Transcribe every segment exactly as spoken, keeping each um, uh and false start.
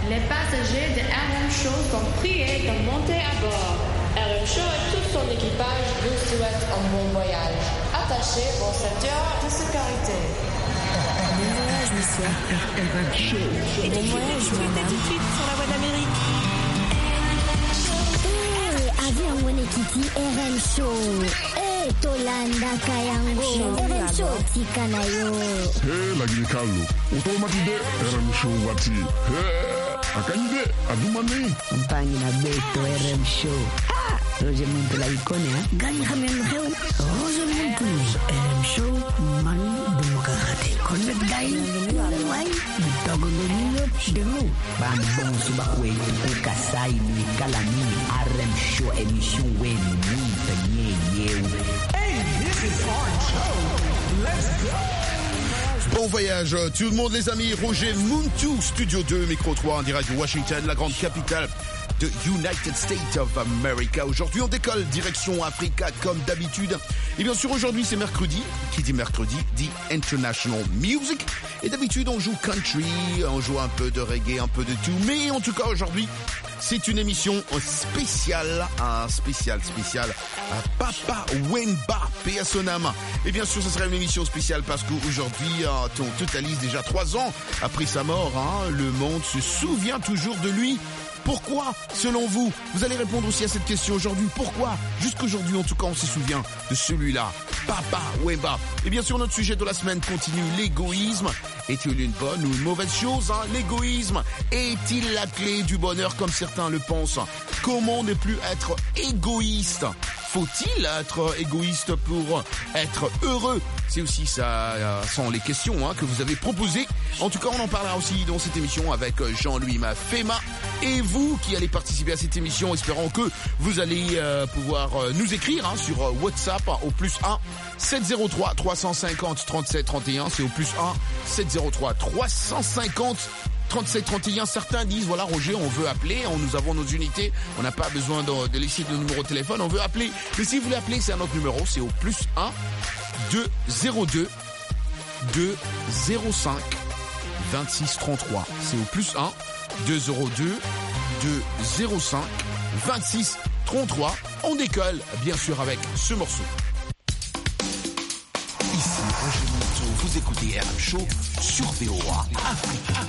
Les passagers de R M Show sont priés de monter à bord. R M Show et tout son équipage vous souhaitent un bon voyage. Attachez vos ceintures de sécurité. Bon voyage, monsieur. R M Show. Et bon voyage, madame. Tout de suite sur la voie d'Amérique. Eh, avion wene kiti R M Show. Eh, Tolanda Kayango. R M Show tikana yo. Hey, lagi kalu. Utomatide R M Show wati. Hey. Akanyide adumane mpangi na beto R M Show. Ah, Roger Muntu la ikone ha. Gani hamen heu. Roger Muntu R M Show man demokrate. Konnet dai. Wai, bitogo nyo dego. Ban bon suba kwe ukasai ni kalami R M Show émission wen ni tanye yeu. Hey, this is R M Show. Let's go. Bon voyage tout le monde les amis, Roger Muntu, Studio deux, Micro trois en direct de Washington, la grande capitale de United States of America. Aujourd'hui on décolle direction Africa comme d'habitude. Et bien sûr aujourd'hui c'est mercredi, qui dit mercredi dit International Music. Et d'habitude on joue country, on joue un peu de reggae, un peu de tout. Mais en tout cas aujourd'hui c'est une émission spéciale, un spécial spécial à Papa Wemba, paix à son âme. Et bien sûr, ce sera une émission spéciale parce qu'aujourd'hui, on totalise déjà trois ans après sa mort. Hein, le monde se souvient toujours de lui. Pourquoi, selon vous? Vous allez répondre aussi à cette question aujourd'hui. Pourquoi? Jusqu'aujourd'hui, en tout cas, on se souvient de celui-là, Papa Wemba. Et bien sûr, notre sujet de la semaine continue, l'égoïsme. Est-il une bonne ou une mauvaise chose, hein? L'égoïsme est-il la clé du bonheur comme certains le pensent? Comment ne plus être égoïste? Faut-il être égoïste pour être heureux? C'est aussi ça, euh, sont les questions hein, que vous avez proposées. En tout cas, on en parlera aussi dans cette émission avec Jean-Louis Mafema. Et vous qui allez participer à cette émission, espérons que vous allez euh, pouvoir euh, nous écrire hein, sur WhatsApp hein, au plus un sept zéro trois trois cent cinquante trente-sept trente et un. C'est au plus un sept zéro trois trois cent cinquante trente-sept trente et un. Certains disent voilà Roger, on veut appeler, on, nous avons nos unités, on n'a pas besoin de, de laisser nos numéros de téléphone, on veut appeler. Mais si vous voulez appeler, c'est un autre numéro, c'est au plus un deux zéro deux deux zéro cinq vingt-six trente-trois. C'est au plus un deux zéro deux deux zéro cinq vingt-six trente-trois. On décolle bien sûr avec ce morceau. Ici Roger Muntu, vous écoutez R M Show sur V O A Afrique.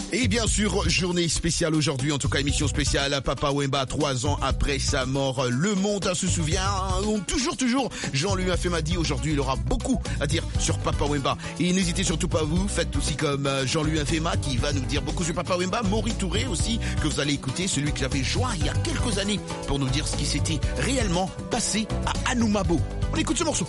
Et bien sûr, journée spéciale aujourd'hui, en tout cas émission spéciale, Papa Wemba, trois ans après sa mort, le monde se souvient, toujours, toujours, Jean-Louis Afema dit aujourd'hui, il aura beaucoup à dire sur Papa Wemba. Et n'hésitez surtout pas vous, faites aussi comme Jean-Louis Afema qui va nous dire beaucoup sur Papa Wemba, Maury Touré aussi, que vous allez écouter, celui que j'avais joint il y a quelques années pour nous dire ce qui s'était réellement passé à Anoumabo. On écoute ce morceau.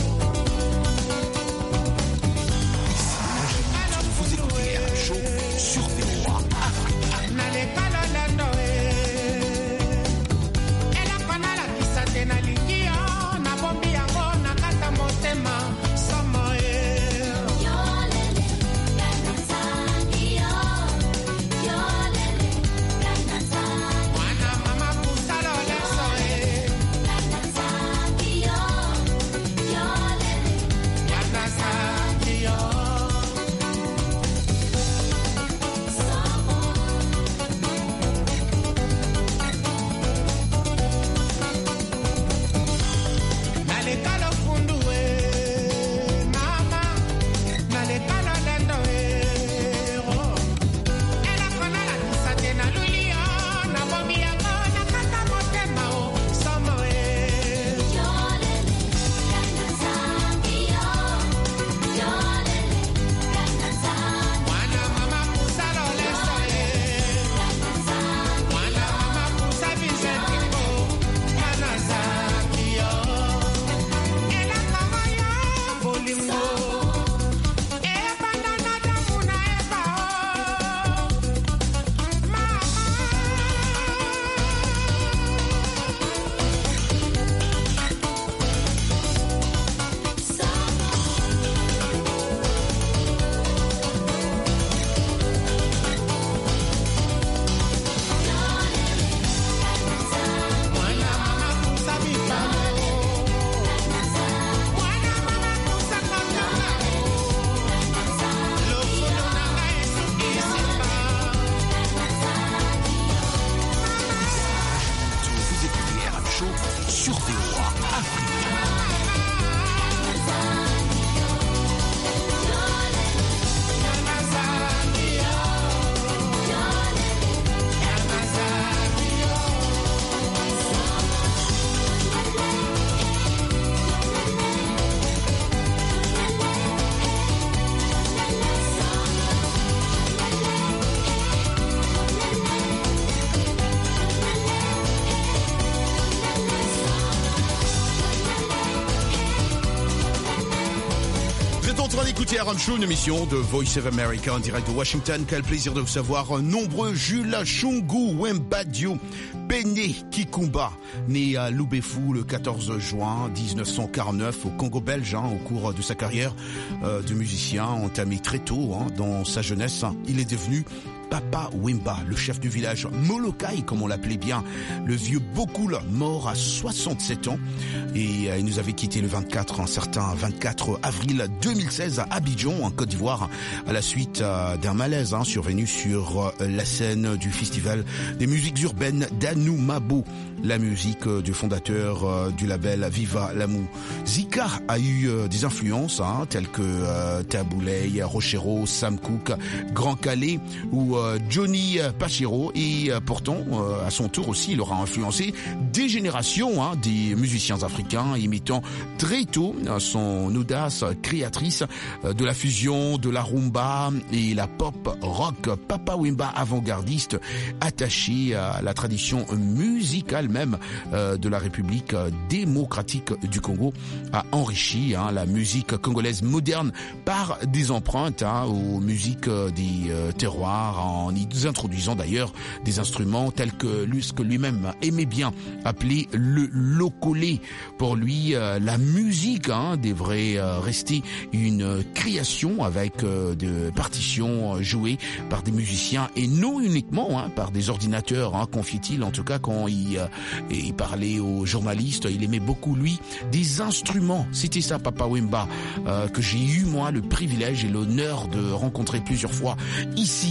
Écoutez Aram Show, une émission de Voice of America en direct de Washington. Quel plaisir de vous savoir nombreux. Jules Chungu Wembadio Bene Kikumba, né à Lubefou le quatorze juin mille neuf cent quarante-neuf au Congo belge. Hein, au cours de sa carrière euh, de musicien entamé très tôt, hein, dans sa jeunesse, il est devenu Papa Wemba, le chef du village Molokai, comme on l'appelait bien, le vieux Bokoul, mort à soixante-sept ans. Et euh, il nous avait quitté le vingt-quatre, un certain vingt-quatre avril deux mille seize à Abidjan, en Côte d'Ivoire, à la suite euh, d'un malaise hein, survenu sur euh, la scène du festival des musiques urbaines d'Anoumabo. La musique euh, du fondateur euh, du label Viva la Musica a eu euh, des influences hein, telles que euh, Taboulay, Rochero, Sam Cooke, Grand Calais ou euh, Johnny Pachiro. Et euh, pourtant, euh, à son tour aussi, il aura influencé des générations hein, des musiciens africains, imitant très tôt euh, son audace créatrice euh, de la fusion de la rumba et la pop rock. Papa Wemba, avant-gardiste, attaché à la tradition musicale même euh, de la République démocratique du Congo, a enrichi hein, la musique congolaise moderne par des empreintes hein, aux musiques des euh, terroirs, en y introduisant d'ailleurs des instruments tels que lui, ce que lui-même aimait bien appeler le lokolé. Pour lui, euh, la musique hein, devrait euh, rester une création avec euh, de partitions jouées par des musiciens et non uniquement hein, par des ordinateurs, hein, confie-t-il. En tout cas, quand il, euh, il parlait aux journalistes, il aimait beaucoup, lui, des instruments. C'était ça, Papa Wemba, euh, que j'ai eu, moi, le privilège et l'honneur de rencontrer plusieurs fois ici, à Washington.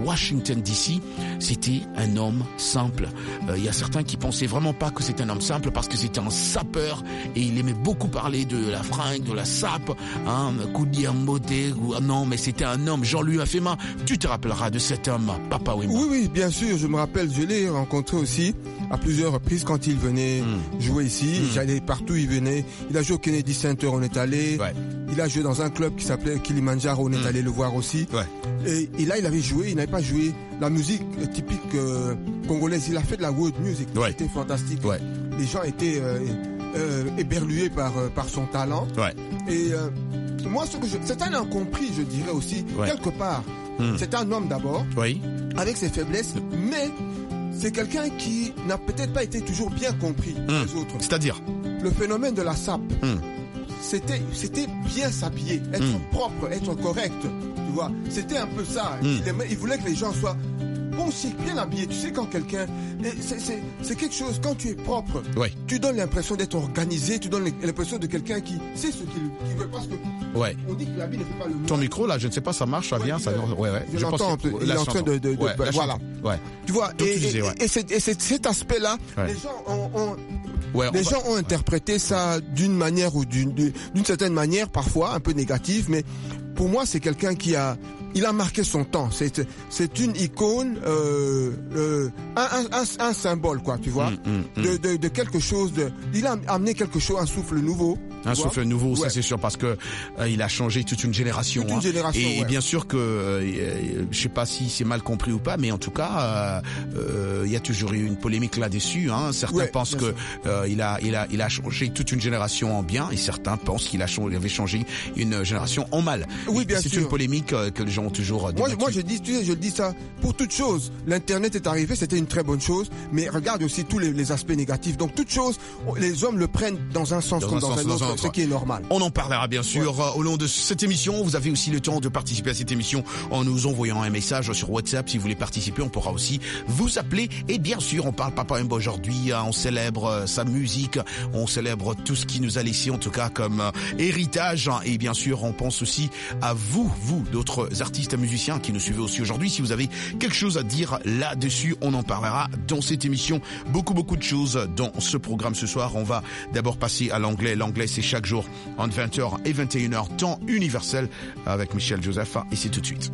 Washington D C, c'était un homme simple. Il euh, y a certains qui pensaient vraiment pas que c'était un homme simple parce que c'était un sapeur et il aimait beaucoup parler de la fringue, de la sape, hein, coup de dire beauté, non, mais c'était un homme. Jean-Louis Afema, tu te rappelleras de cet homme, Papa Wemba? Oui, oui, bien sûr, je me rappelle, je l'ai rencontré aussi à plusieurs reprises quand il venait mmh. jouer ici. Mmh. J'allais partout, il venait. Il a joué au Kennedy Center, on est allé. Ouais. Il a joué dans un club qui s'appelait Kilimanjaro, on est mmh. allé le voir aussi. Ouais. Et, et là, il avait joué, il n'avait pas joué la musique typique euh, congolaise. Il a fait de la world music. Ouais. C'était fantastique. Ouais. Les gens étaient euh, euh, éberlués par, euh, par son talent. Ouais. Et euh, moi, ce que je, c'est un incompris, je dirais aussi, ouais. quelque part. Mmh. C'est un homme d'abord, oui. avec ses faiblesses, mais c'est quelqu'un qui n'a peut-être pas été toujours bien compris mmh. des autres. C'est-à-dire le phénomène de la sape. Mmh. C'était, c'était bien s'habiller, être mmh. propre, être correct. Tu vois, c'était un peu ça. Mmh. Il, aimait, il voulait que les gens soient bon chic, bien habillés. Tu sais, quand quelqu'un, c'est, c'est, c'est quelque chose. Quand tu es propre, oui. tu donnes l'impression d'être organisé. Tu donnes l'impression de quelqu'un qui sait ce qu'il, qu'il veut. Parce que ouais. on dit que l'habit ne fait pas le mal. Ton micro là, je ne sais pas, ça marche, ça vient, ouais, ça. Ouais, ouais. Je, je l'entends un peu. Il est en train de, de, de ouais, bah, voilà. Ouais. Tu vois, et, tu disais, et, ouais. et, c'est, et c'est, cet aspect-là, ouais. les gens ont, ont Ouais, les gens va... ont interprété ça d'une manière ou d'une, d'une certaine manière, parfois un peu négative, mais pour moi, c'est quelqu'un qui a, il a marqué son temps. C'est, c'est une icône, euh, euh, un, un, un, un symbole, quoi, tu vois, mmh, mmh, de, de, de quelque chose. De, il a amené quelque chose, un souffle nouveau. Un souffle nouveau, ouais. ça c'est sûr, parce que euh, il a changé toute une génération. Toute une hein. génération. Et, ouais. et bien sûr que, euh, je sais pas si c'est mal compris ou pas, mais en tout cas, il euh, euh, y a toujours eu une polémique là-dessus. Hein. Certains ouais, pensent que euh, il a, il a, il a changé toute une génération en bien, et certains pensent qu'il a changé, il avait changé une génération en mal. Oui, bien c'est sûr. une polémique euh, que les gens ont toujours. Moi, moi, je dis, tu sais, je dis ça pour toute chose. L'internet est arrivé, c'était une très bonne chose, mais regarde aussi tous les, les aspects négatifs. Donc toute chose, les hommes le prennent dans un sens dans comme un dans sens, un autre, dans un autre, ce qui est normal. On en parlera bien sûr ouais. au long de cette émission. Vous avez aussi le temps de participer à cette émission en nous envoyant un message sur WhatsApp. Si vous voulez participer, on pourra aussi vous appeler. Et bien sûr, on parle Papa Wemba aujourd'hui. On célèbre sa musique, on célèbre tout ce qu'il nous a laissé en tout cas comme héritage. Et bien sûr, on pense aussi à vous, vous, d'autres artistes et musiciens qui nous suivez aussi aujourd'hui. Si vous avez quelque chose à dire là-dessus, on en parlera dans cette émission. Beaucoup, beaucoup de choses dans ce programme ce soir. On va d'abord passer à l'anglais. L'anglais, c'est chaque jour entre vingt heures et vingt et une heures, temps universel avec Michel Joseph. Et c'est tout de suite.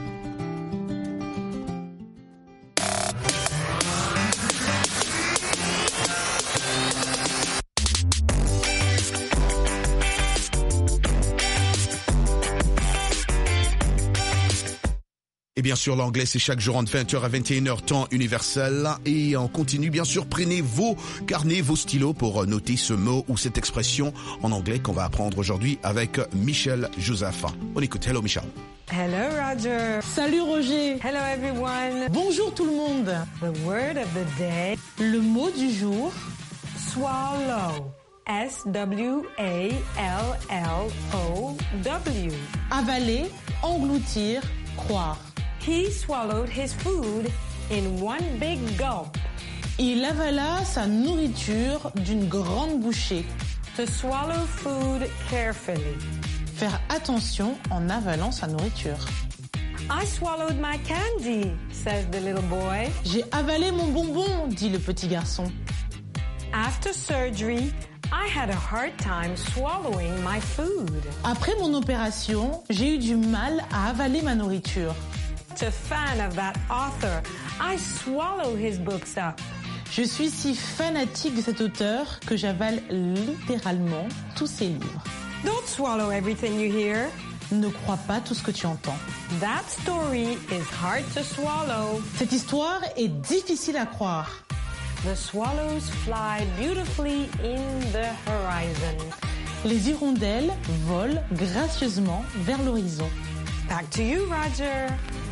Et bien sûr, l'anglais, c'est chaque jour entre vingt heures à vingt et une heures, temps universel. Et on continue, bien sûr, prenez vos carnets, vos stylos pour noter ce mot ou cette expression en anglais qu'on va apprendre aujourd'hui avec Michel Joseph. On écoute. Hello, Michel. Hello, Roger. Salut, Roger. Hello, everyone. Bonjour, tout le monde. The word of the day. Le mot du jour. Swallow. S W A L L O W. Avaler, engloutir, croire. He swallowed his food in one big gulp. Il avala sa nourriture d'une grande bouchée. To swallow food carefully. Faire attention en avalant sa nourriture. I swallowed my candy, says the little boy. J'ai avalé mon bonbon, dit le petit garçon. After surgery, I had a hard time swallowing my food. Après mon opération, j'ai eu du mal à avaler ma nourriture. To fan of that author, I swallow his books up. Je suis si fanatique de cet auteur que j'avale littéralement tous ses livres. Don't swallow everything you hear. Ne crois pas tout ce que tu entends. That story is hard to swallow. Cette histoire est difficile à croire. The swallows fly beautifully in the horizon. Les hirondelles volent gracieusement vers l'horizon. Back to you, Roger.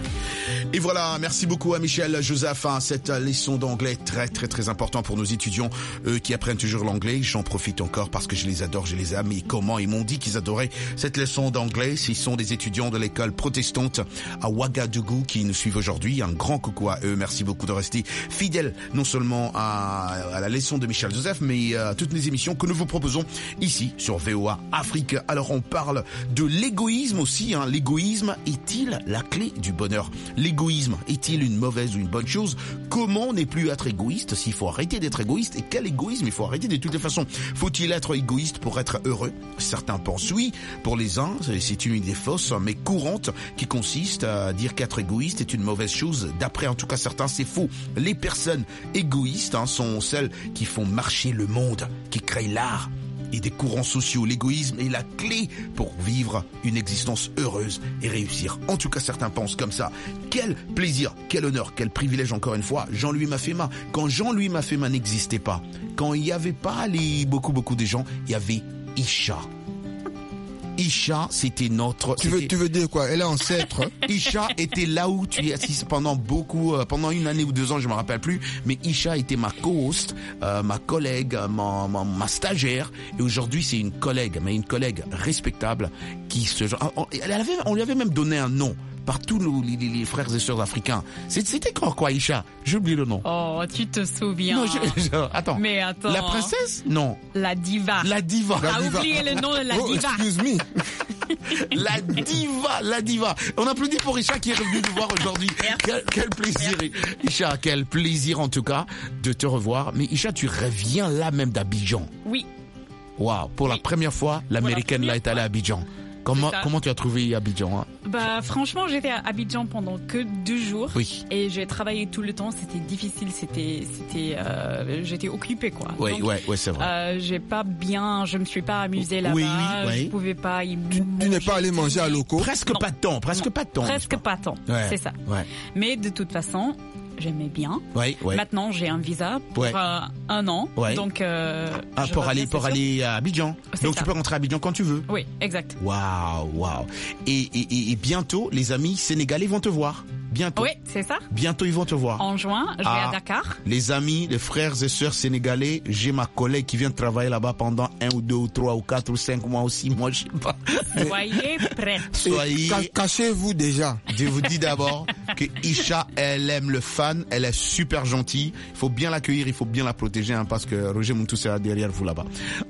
Et voilà, merci beaucoup à Michel Joseph. Hein, cette leçon d'anglais très très très important pour nos étudiants eux, qui apprennent toujours l'anglais. J'en profite encore parce que je les adore, je les aime. Et comment ils m'ont dit qu'ils adoraient cette leçon d'anglais. Ce sont des étudiants de l'école protestante à Ouagadougou qui nous suivent aujourd'hui. Un grand coucou à eux. Merci beaucoup de rester fidèles non seulement à, à la leçon de Michel Joseph, mais à toutes les émissions que nous vous proposons ici sur V O A Afrique. Alors on parle de l'égoïsme aussi, hein, l'égoïsme. l'égoïsme est-il la clé du bonheur? L'égoïsme est-il une mauvaise ou une bonne chose? Comment ne plus être égoïste? S'il faut arrêter d'être égoïste, et quel égoïsme il faut arrêter de toutes les façons? Faut-il être égoïste pour être heureux? Certains pensent oui. Pour les uns, c'est une idée fausse mais courante qui consiste à dire qu'être égoïste est une mauvaise chose. D'après en tout cas certains, c'est faux. Les personnes égoïstes hein, sont celles qui font marcher le monde, qui créent l'art et des courants sociaux. L'égoïsme est la clé pour vivre une existence heureuse et réussir. En tout cas, certains pensent comme ça. Quel plaisir, quel honneur, quel privilège encore une fois. Jean-Louis Mafema. Quand Jean-Louis Mafema n'existait pas, quand il n'y avait pas les beaucoup beaucoup de gens, il y avait Isha. Isha, c'était notre... Tu veux, tu veux dire quoi? Elle est ancêtre. Isha était là où tu es assise pendant beaucoup, euh, pendant une année ou deux ans, je me rappelle plus. Mais Isha était ma co-host, euh, ma collègue, ma, ma, ma stagiaire. Et aujourd'hui, c'est une collègue, mais une collègue respectable qui se... On, elle avait, on lui avait même donné un nom par tous nos, les, les frères et sœurs africains. C'était quand quoi, Isha? J'ai oublié le nom. Oh, tu te souviens. Non, je, je, attends. Mais attends. La princesse? Non. La diva. La diva. T'as La diva. oublié le nom de la oh, diva. Excuse me. La diva, la diva. On applaudit pour Isha qui est revenu nous voir aujourd'hui. Quel, quel plaisir. Merci. Isha, quel plaisir en tout cas de te revoir. Mais Isha, tu reviens là même d'Abidjan. Oui. Waouh, pour oui. la première fois, l'américaine là est allée à Abidjan. Comment, comment tu as trouvé Abidjan hein? Bah franchement, j'étais à Abidjan pendant que deux jours. Oui. Et j'ai travaillé tout le temps. C'était difficile. C'était, c'était, euh, j'étais occupée quoi. Oui, Donc, ouais, ouais, c'est vrai. Euh, j'ai pas bien, je me suis pas amusée là-bas. Oui, oui. Je pouvais pas y Tu, tu n'es pas allé manger à locaux? Presque non. pas de temps, presque non. pas de temps. Presque pas de temps. Ouais. C'est ça. Ouais. Mais de toute façon, j'aimais bien. Ouais, ouais. Maintenant, j'ai un visa pour ouais. euh, un an. Ouais. Donc, euh, ah, pour aller, pour aller à Abidjan. Donc, ça. Tu peux rentrer à Abidjan quand tu veux. Oui, exact. Waouh, waouh. Et, et, et bientôt, les amis sénégalais vont te voir. Bientôt. Oui, c'est ça. Bientôt, ils vont te voir. En juin, je vais ah, à Dakar. Les amis, les frères et sœurs sénégalais, j'ai ma collègue qui vient travailler là-bas pendant un ou deux ou trois ou quatre ou cinq mois ou six mois, je sais pas. Soyez prêts. Soyez. Cachez-vous déjà. Je vous dis d'abord que Isha, elle aime le fan, elle est super gentille. Il faut bien l'accueillir, il faut bien la protéger, hein, parce que Roger Mountou sera derrière vous là-bas.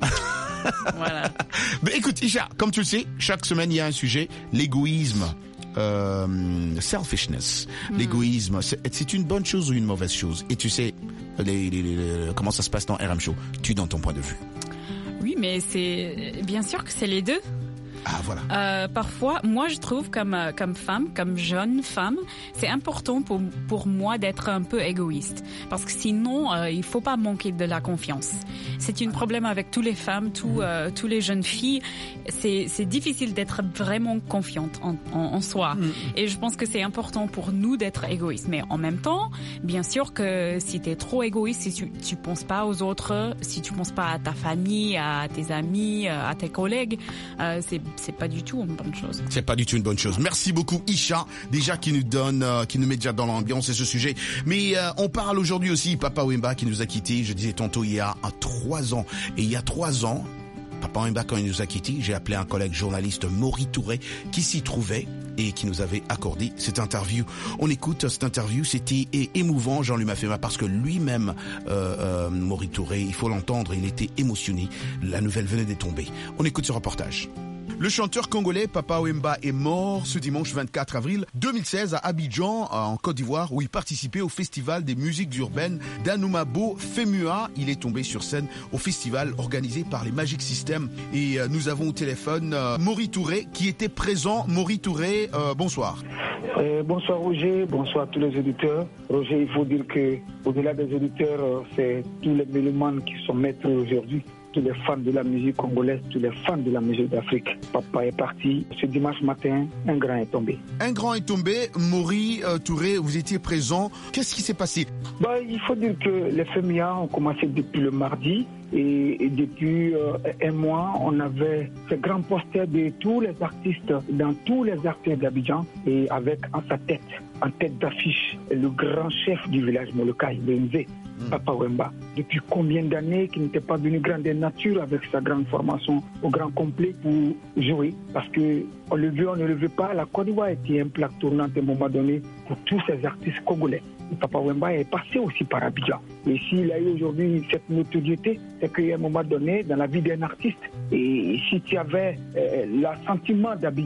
Voilà. Mais écoute, Isha, comme tu le sais, chaque semaine il y a un sujet, l'égoïsme. Euh, selfishness, mm. l'égoïsme, c'est une bonne chose ou une mauvaise chose? Et tu sais les, les, les, comment ça se passe dans R M Show? Tu donnes ton point de vue. Oui, mais c'est bien sûr que c'est les deux. Ah voilà. Euh, parfois, moi je trouve comme comme femme, comme jeune femme, c'est important pour pour moi d'être un peu égoïste, parce que sinon euh, il faut pas manquer de la confiance. C'est un problème avec toutes les femmes, tous euh, tous les jeunes filles. C'est c'est difficile d'être vraiment confiante en en, en soi. Mm. Et je pense que c'est important pour nous d'être égoïstes. Mais en même temps, bien sûr que si tu es trop égoïste, si tu tu penses pas aux autres, si tu penses pas à ta famille, à tes amis, à tes collègues, euh, c'est c'est pas du tout une bonne chose. C'est pas du tout une bonne chose. Merci beaucoup Isha, déjà qui nous donne, euh, qui nous met déjà dans l'ambiance et ce sujet. Mais euh, on parle aujourd'hui aussi Papa Wemba qui nous a quittés. Je disais tantôt il y a trois ans. Et il y a trois ans, Papa Wemba quand il nous a quittés, j'ai appelé un collègue journaliste Maury Touré qui s'y trouvait et qui nous avait accordé cette interview. On écoute cette interview, c'était émouvant, Jean-Louis Mafema, parce que lui-même, euh, euh, Maury Touré, il faut l'entendre, il était émotionné. La nouvelle venait de tomber. On écoute ce reportage. Le chanteur congolais Papa Wemba est mort ce dimanche vingt-quatre avril deux mille seize à Abidjan, en Côte d'Ivoire, où il participait au festival des musiques urbaines d'Anoumabo Femua. Il est tombé sur scène au festival organisé par les Magic System. Et euh, nous avons au téléphone euh, Maury Touré qui était présent. Maury Touré, euh, bonsoir. Euh, bonsoir Roger, bonsoir à tous les auditeurs. Roger, il faut dire que au-delà des auditeurs, euh, c'est tous les mélomanes qui sont maîtres aujourd'hui. Tous les fans de la musique congolaise, tous les fans de la musique d'Afrique. Papa est parti. Ce dimanche matin, un grand est tombé. Un grand est tombé. Maury euh, Touré, vous étiez présent. Qu'est-ce qui s'est passé? Bah, il faut dire que les Femia ont commencé depuis le mardi. Et, et depuis euh, un mois, on avait ce grand poster de tous les artistes dans tous les artistes d'Abidjan et avec en sa tête, en tête d'affiche, le grand chef du village Molokai, le Nzé, mmh. Papa Wemba. Depuis combien d'années qu'il n'était pas venu grandeur nature avec sa grande formation au grand complet pour jouer, parce que on le veut, on ne le veut pas. La Côte d'Ivoire était un plaque tournante à un moment donné pour tous ces artistes congolais. Et Papa Wemba est passé aussi par Abidjan. Et s'il a eu aujourd'hui cette notoriété, c'est qu'à un moment donné, dans la vie d'un artiste, et si tu avais euh, l'assentiment d'Abidjan,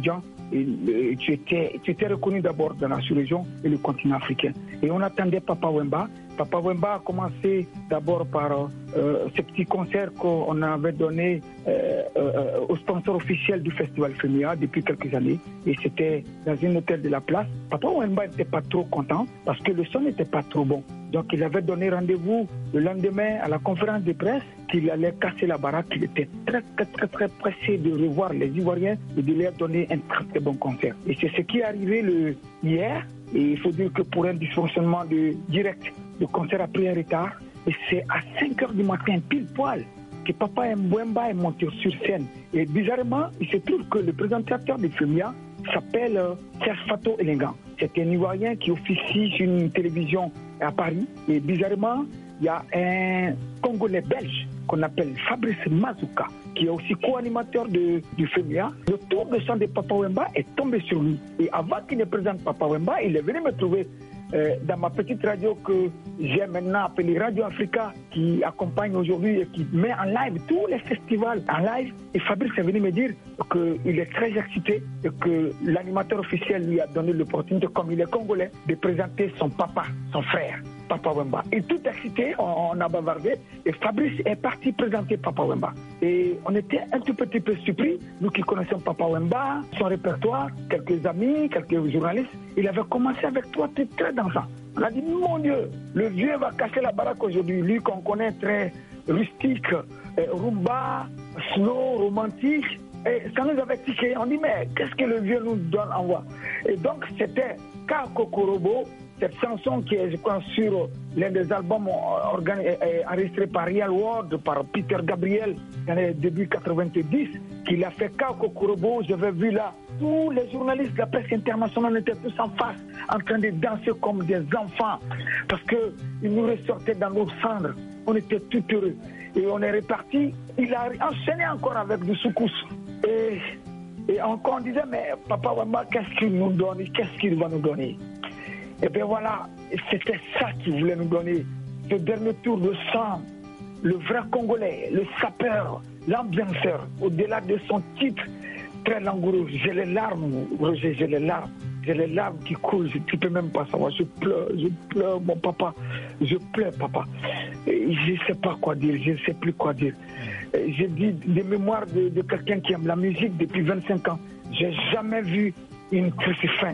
et, et tu, étais, tu étais reconnu d'abord dans la sous-région et le continent africain. Et on attendait Papa Wemba. Papa Wemba a commencé d'abord par euh, ce petit concert qu'on avait donné euh, euh, au sponsor officiel du festival Femia depuis quelques années. Et c'était dans un hôtel de la place. Papa Wemba n'était pas trop content parce que le son n'était pas trop bon. Donc il avait donné rendez-vous le lendemain à la conférence de presse qu'il allait casser la baraque. Il était très très très très pressé de revoir les Ivoiriens et de leur donner un très très bon concert. Et c'est ce qui est arrivé le, hier. Et il faut dire que pour un dysfonctionnement de direct, le concert a pris un retard. Et c'est à cinq heures du matin, pile poil, que Papa Mbemba est monté sur scène. Et bizarrement, il se trouve que le présentateur de Femia s'appelle euh, Serge Fato Elengan. C'est un Ivoirien qui officie sur une télévision à Paris. Et bizarrement, il y a un Congolais belge qu'on appelle Fabrice Mazouka, qui est aussi co-animateur de, du Femia. Le tour de chant de Papa Wemba est tombé sur lui. Et avant qu'il ne présente Papa Wemba, il est venu me trouver euh, dans ma petite radio que j'ai maintenant appelée Radio Africa, qui accompagne aujourd'hui et qui met en live tous les festivals en live. Et Fabrice est venu me dire qu'il est très excité et que l'animateur officiel lui a donné l'opportunité, comme il est congolais, de présenter son papa, son frère, Papa Wemba. Et tout excité, on, on a bavardé et Fabrice est parti présenter Papa Wemba. Et on était un tout petit peu surpris, nous qui connaissons Papa Wemba, son répertoire, quelques amis, quelques journalistes. Il avait commencé avec trois titres très dansants. On a dit, mon Dieu, le vieux va casser la baraque aujourd'hui. Lui qu'on connaît très rustique, euh, rumba, slow, romantique. Et ça nous avait tiqué. On dit, mais qu'est-ce que le vieux nous donne en voix? Et donc, c'était Kakokorobo, cette chanson qui est, je crois, sur l'un des albums enregistrés par Real World, par Peter Gabriel, dans les débuts quatre-vingt-dix, qu'il a fait Kakokorobo. J'avais vu là, tous les journalistes de la presse internationale étaient tous en face, en train de danser comme des enfants, parce qu'ils nous ressortaient dans nos cendres. On était tout heureux. Et on est reparti. Il a enchaîné encore avec du soukous. Et, et encore on disait, mais Papa Wemba, qu'est-ce qu'il nous donne? Qu'est-ce qu'il va nous donner? Et bien voilà, c'était ça qu'il voulait nous donner. Ce dernier tour de sang, le vrai Congolais, le sapeur, l'ambianceur, au-delà de son titre très langoureux. J'ai les larmes, Roger, j'ai les larmes. J'ai les larmes qui coulent, tu ne peux même pas savoir. Je pleure, je pleure, mon papa. Je pleure, papa. Et je ne sais pas quoi dire, je ne sais plus quoi dire. J'ai dit des mémoires de, de quelqu'un qui aime la musique depuis vingt-cinq ans. Je n'ai jamais vu une crucifix.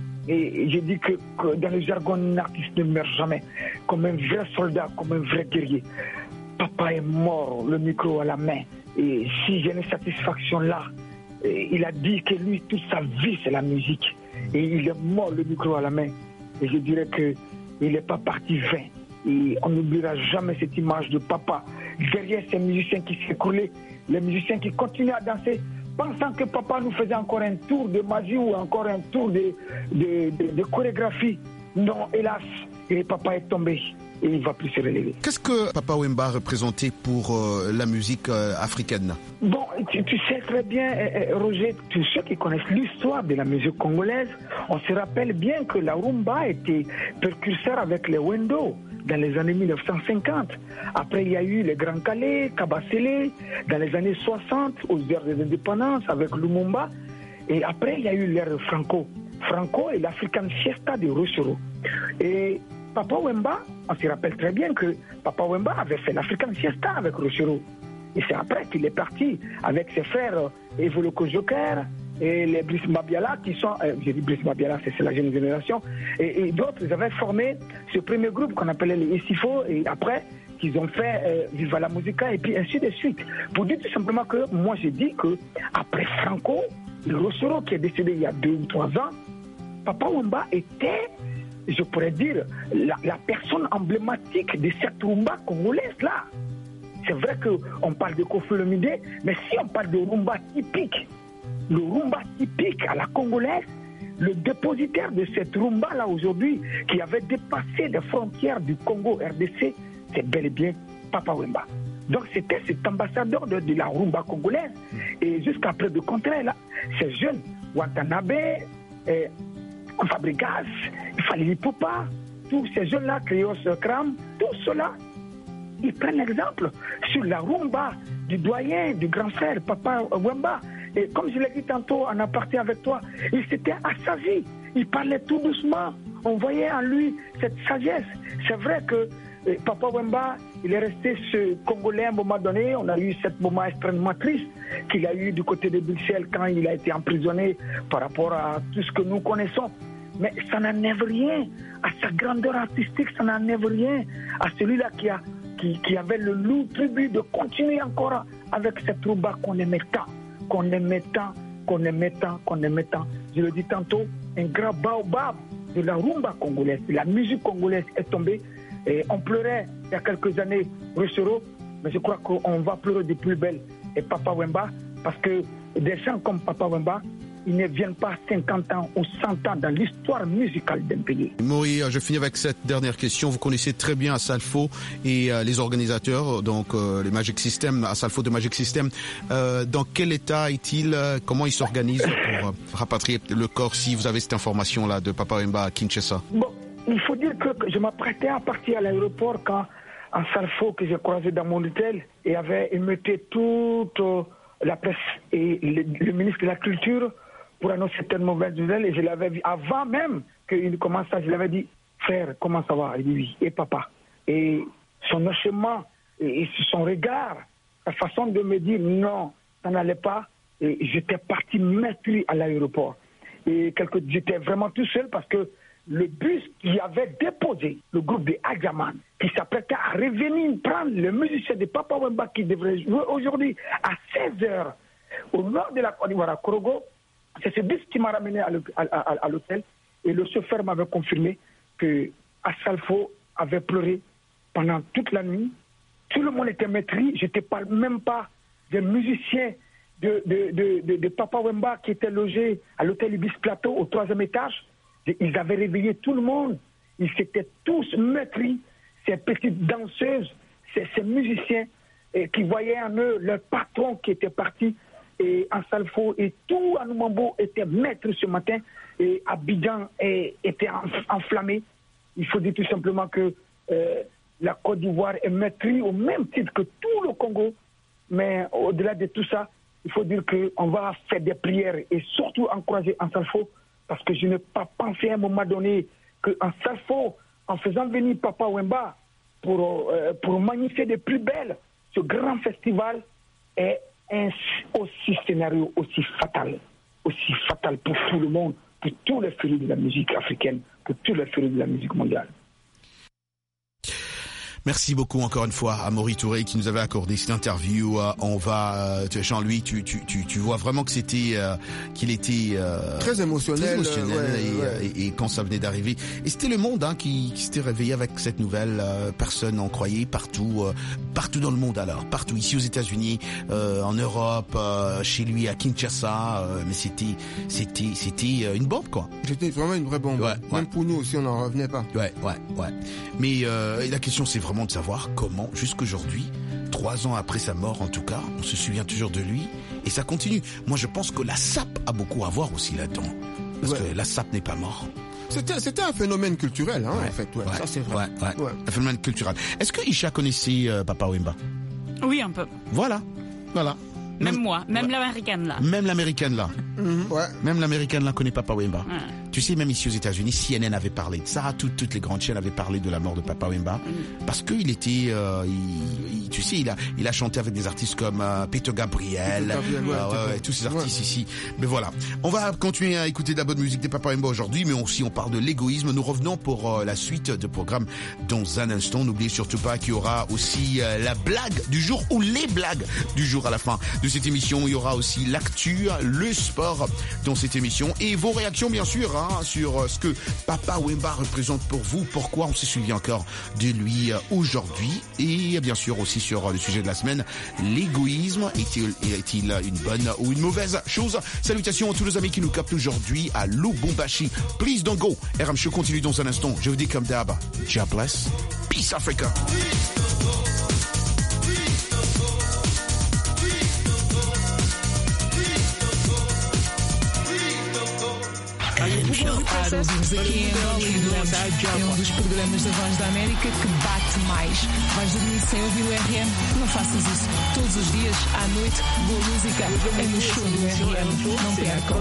Et j'ai dit que, que dans le jargon, un artiste ne meurt jamais. Comme un vrai soldat, comme un vrai guerrier. Papa est mort, le micro à la main. Et si j'ai une satisfaction là, il a dit que lui, toute sa vie, c'est la musique. Et il est mort, le micro à la main. Et je dirais qu'il n'est pas parti vain. Et on n'oubliera jamais cette image de papa. Derrière ces musiciens qui s'écoulaient, les musiciens qui continuaient à danser, pensant que papa nous faisait encore un tour de magie ou encore un tour de, de, de, de chorégraphie. Non, hélas, et papa est tombé et il ne va plus se relever. Qu'est-ce que Papa Wemba représentait pour euh, la musique euh, africaine? Bon, tu, tu sais très bien, euh, Roger, tous ceux qui connaissent l'histoire de la musique congolaise, on se rappelle bien que la rumba était précurseur avec les wendo dans les années mille neuf cent cinquante. Après, il y a eu les Grands Calais, Kabasele, dans les années soixante, aux heures de l'indépendance, avec Lumumba. Et après, il y a eu l'ère Franco. Franco et l'African Fiesta de Rochero. Et Papa Wemba, on se rappelle très bien que Papa Wemba avait fait l'African Fiesta avec Rochero. Et c'est après qu'il est parti avec ses frères Evoloko Joker et les Brice Mabiala qui sont, euh, j'ai dit Brice Mabiala, c'est, c'est la jeune génération, et, et d'autres, ils avaient formé ce premier groupe qu'on appelait les Essifo, et après, qu'ils ont fait euh, Viva la Musica, et puis ainsi de suite. Pour dire tout simplement que moi j'ai dit que après Franco, le Rochero qui est décédé il y a deux ou trois ans, Papa Wemba était, je pourrais dire, la, la personne emblématique de cette rumba congolaise-là. C'est vrai qu'on parle de Koffi Olomide, mais si on parle de rumba typique, le rumba typique à la congolaise, le dépositaire de cette rumba-là aujourd'hui, qui avait dépassé les frontières du Congo R D C, c'est bel et bien Papa Wemba. Donc c'était cet ambassadeur de, de la rumba congolaise. Et jusqu'à près de contraire, là, ces jeunes, Watanabe, eh, Fabregas, Falili Poupa, tous ces jeunes-là, Krios Kram, tous ceux-là, ils prennent l'exemple sur la rumba du doyen, du grand frère, Papa Wemba, Et comme je l'ai dit tantôt en aparté avec toi, il s'était assagi. Il parlait tout doucement. On voyait en lui cette sagesse. C'est vrai que eh, Papa Wemba, il est resté ce Congolais à un moment donné. On a eu ce moment extrêmement triste qu'il a eu du côté de Bruxelles quand il a été emprisonné par rapport à tout ce que nous connaissons. Mais ça n'enlève rien à sa grandeur artistique, ça n'enlève rien à celui-là qui, a, qui, qui avait le loup tribut de continuer encore avec cette rumba qu'on aimait tant, qu'on aimait tant, qu'on aimait tant, qu'on aimait tant. Je le dis tantôt, un grand baobab de la rumba congolaise, de la musique congolaise est tombée. Et on pleurait il y a quelques années Rochero, mais je crois qu'on va pleurer de plus belle et Papa Wemba, parce que des gens comme Papa Wemba, ils ne viennent pas cinquante ans ou cent ans dans l'histoire musicale d'un pays. Maury, je finis avec cette dernière question. Vous connaissez très bien Asalfo et euh, les organisateurs, donc euh, les Magic System, Asalfo de Magic System. Euh, dans quel état est-il? Comment ils s'organisent pour euh, rapatrier le corps, si vous avez cette information-là de Papa Wemba à Kinshasa? Bon, il faut dire que je m'apprêtais à partir à l'aéroport quand Asalfo, que j'ai croisé dans mon hôtel, et avait émeuté toute euh, la presse et le, le ministre de la Culture pour annoncer certaines mauvaises nouvelles, et je l'avais vu avant même qu'il commence ça, je l'avais dit, frère, comment ça va? Il dit oui, et papa. Et son hochement, et son regard, sa façon de me dire non, ça n'allait pas, et j'étais parti meurtri à l'aéroport. Et quelque, j'étais vraiment tout seul parce que le bus qui avait déposé le groupe de Adjaman, qui s'apprêtait à revenir prendre le musicien de Papa Wemba qui devrait jouer aujourd'hui à seize heures au nord de la Côte d'Ivoire à Korogo, c'est ce bus qui m'a ramené à l'hôtel et le chauffeur m'avait confirmé que Asalfo avait pleuré pendant toute la nuit. Tout le monde était maîtris. Je ne parle même pas des musiciens de, de, de, de, de Papa Wemba qui étaient logés à l'hôtel Ibis Plateau au troisième étage. Ils avaient réveillé tout le monde. Ils s'étaient tous maîtris. Ces petites danseuses, ces, ces musiciens et qui voyaient en eux leur patron qui était parti. Et Asalfo et tout Anoumambo était maître ce matin et Abidjan était enflammé. Il faut dire tout simplement que euh, la Côte d'Ivoire est maîtrise au même titre que tout le Congo. Mais au-delà de tout ça, il faut dire qu'on va faire des prières et surtout encourager Asalfo parce que je n'ai pas pensé à un moment donné que Asalfo, en faisant venir Papa Wemba pour, euh, pour magnifier de plus belle ce grand festival, est un aussi scénario aussi fatal, aussi fatal pour tout le monde, pour tous les férus de la musique africaine, pour tous les férus de la musique mondiale. Merci beaucoup encore une fois à Maury Touré qui nous avait accordé cette interview. Euh, on va, euh, Jean-Louis, tu, tu, tu, tu vois vraiment que c'était, euh, qu'il était euh, très émotionnel, très émotionnel ouais, et, ouais. Et, et quand ça venait d'arriver. Et c'était le monde hein, qui, qui s'était réveillé avec cette nouvelle. Euh, personne n'en croyait partout, euh, partout dans le monde alors, partout ici aux États-Unis, euh, en Europe, euh, chez lui à Kinshasa. Euh, mais c'était, c'était, c'était une bombe quoi. C'était vraiment une vraie bombe. Ouais, Même ouais. pour nous aussi, on n'en revenait pas. Ouais, ouais, ouais. Mais euh, la question c'est vraiment de savoir comment, jusqu'aujourd'hui, trois ans après sa mort en tout cas, on se souvient toujours de lui et ça continue. Moi je pense que la S A P a beaucoup à voir aussi là-dedans. Parce ouais. que la S A P n'est pas mort. C'était, c'était un phénomène culturel, hein, ouais. en fait. Ouais, ouais. Ça c'est vrai. Ouais, ouais. Ouais. Un phénomène culturel. Est-ce que Isha connaissait euh, Papa Wemba? Oui, un peu. Voilà, voilà. Même moi, même ouais. l'américaine là. Même l'américaine là. Mmh, ouais. Même l'américaine là connaît Papa Wemba. Ouais. Tu sais, même ici aux États-Unis, C N N avait parlé de ça, toutes, toutes les grandes chaînes avaient parlé de la mort de Papa Wemba, mmh. parce qu'il était, euh, il, il, tu sais, il a, il a chanté avec des artistes comme euh, Peter Gabriel, Peter Gabriel ouais, euh, ouais, ouais, tous ces artistes ouais. ici. Mais voilà, on va continuer à écouter de la bonne musique de Papa Wemba aujourd'hui, mais aussi on parle de l'égoïsme. Nous revenons pour euh, la suite de programme dans un instant. N'oubliez surtout pas qu'il y aura aussi euh, la blague du jour ou les blagues du jour à la fin de cette émission. Il y aura aussi l'actu, le sport dans cette émission et vos réactions bien sûr hein, sur euh, ce que Papa Wemba représente pour vous, pourquoi on se souvient encore de lui aujourd'hui et bien sûr aussi sur le sujet de la semaine, l'égoïsme est-il, est-il une bonne ou une mauvaise chose? Salutations à tous nos amis qui nous captent aujourd'hui à Lubumbashi. Please don't go. R M Show continue dans un instant. Je vous dis comme d'hab, God bless. Peace Africa. Claro, ouvimos aqui em Angola e é um dos programas da Voz da América que bate mais. Vais dormir sem ouvir o R M? Não faças isso. Todos os dias, à noite, boa música é no show do R M. Não percam.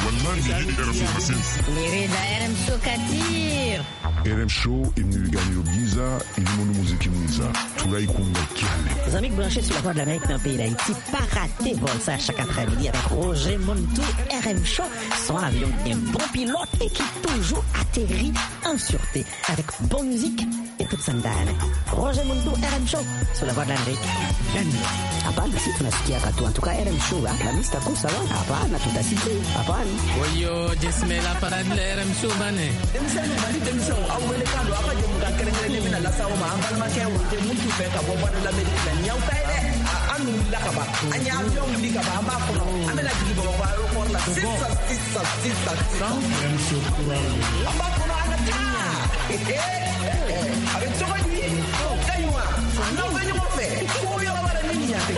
Querida R M Show Katir. R M Show imni ganyo giza, ilimono muziki mwiza. Tulai kunga kiale. Les amis branchés sur la Voix de l'Amérique dans le pays d'Haïti, pas rater vol ça chaque après-midi avec Roger Montou, R M Show, son avion qui est un bon pilote et qui toujours atterrit en sûreté avec bonne musique et toute sandale. Roger Montou, R M Show, sur la Voix de l'Amérique. Hapana, si tunasikia katu. En tout cas, R M Show, la mista kusa wa. Hapana, tutasikia. Hapana. Oyo, jesmela parade la R M Show bane. Demisani bali demisani awele kando apa je muka kerengere de mina la sawo ma ambal ma ke wo je muntu fe ka bo ba de la medicine nyaw tay de anu la ka ba anya avion li ka ba ma ko amela ji bo ba ro ko la sisa sisa sisa R M Show kura ba ko na ta eh avec toi lui kaywa non venez mo fe ko yo la ba ni nya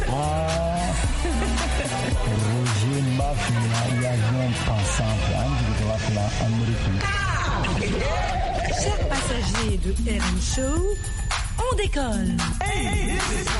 Roger Mafia y a un pensant de la Amérique. Chers passagers de R M Show, on décolle. Hey,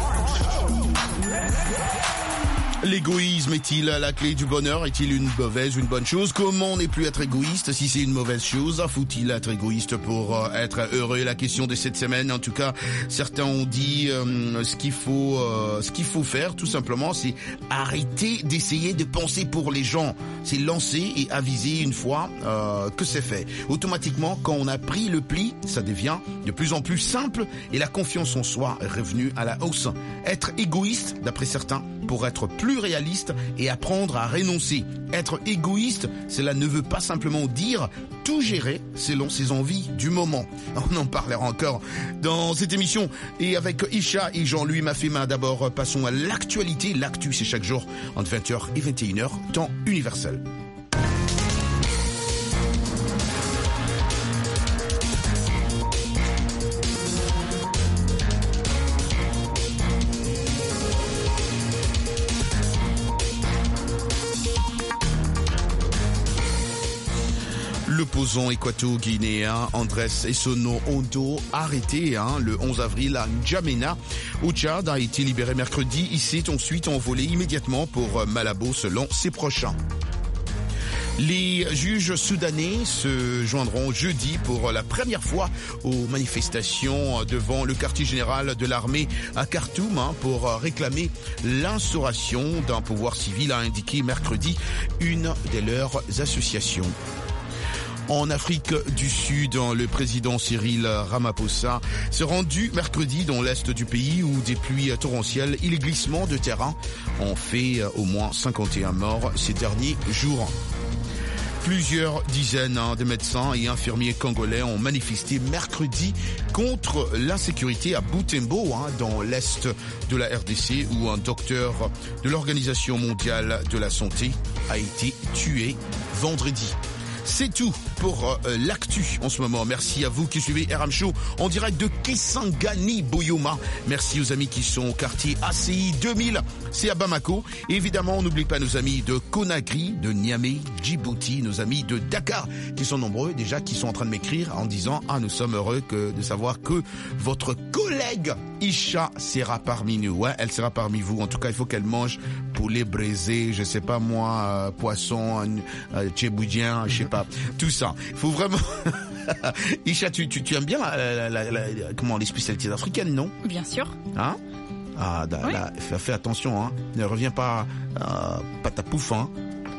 L'égoïsme est-il la clé du bonheur? Est-il une mauvaise ou une bonne chose? Comment ne plus être égoïste si c'est une mauvaise chose? Faut-il être égoïste pour euh, être heureux? La question de cette semaine, en tout cas, certains ont dit euh, ce qu'il faut, euh, ce qu'il faut faire, tout simplement, c'est arrêter d'essayer de penser pour les gens. C'est lancer et aviser une fois euh, que c'est fait. Automatiquement, quand on a pris le pli, ça devient de plus en plus simple et la confiance en soi est revenue à la hausse. Être égoïste, d'après certains, pour être plus réaliste et apprendre à renoncer. Être égoïste, cela ne veut pas simplement dire tout gérer selon ses envies du moment. On en parlera encore dans cette émission. Et avec Isha et Jean-Louis Mafema, d'abord, passons à l'actualité. L'actu, c'est chaque jour entre vingt heures et vingt et une heures, temps universel. L'opposant équato-guinéen Andrés Essono Ondo, arrêté hein, le onze avril à N'Djamena au Tchad, a été libéré mercredi. Il s'est ensuite envolé immédiatement pour Malabo selon ses prochains. Les juges soudanais se joindront jeudi pour la première fois aux manifestations devant le quartier général de l'armée à Khartoum hein, pour réclamer l'instauration d'un pouvoir civil, a indiqué mercredi une de leurs associations. En Afrique du Sud, le président Cyril Ramaphosa s'est rendu mercredi dans l'est du pays où des pluies torrentielles et les glissements de terrain ont fait au moins cinquante et un morts ces derniers jours. Plusieurs dizaines de médecins et infirmiers congolais ont manifesté mercredi contre l'insécurité à Butembo, hein, dans l'est de la R D C, où un docteur de l'Organisation mondiale de la santé a été tué vendredi. C'est tout pour euh, l'actu en ce moment. Merci à vous qui suivez R M Show en direct de Kisangani, Boyoma. Merci aux amis qui sont au quartier A C I deux mille, c'est à Bamako. Et évidemment, on n'oublie pas nos amis de Conakry, de Niamey, Djibouti, nos amis de Dakar, qui sont nombreux déjà, qui sont en train de m'écrire en disant « Ah, nous sommes heureux que, de savoir que votre collègue Isha sera parmi nous. » Ouais, elle sera parmi vous. En tout cas, il faut qu'elle mange poulet braisé, je sais pas moi, euh, poisson, euh, tchéboudien, je sais pas, tout ça. Il faut vraiment... Isha, tu, tu, tu aimes bien la, la, la, la, comment, les spécialités africaines, non? Bien sûr. Hein? Ah, da, oui. Là, fais, fais attention, hein. Ne reviens pas, euh, pas ta pouffe, hein.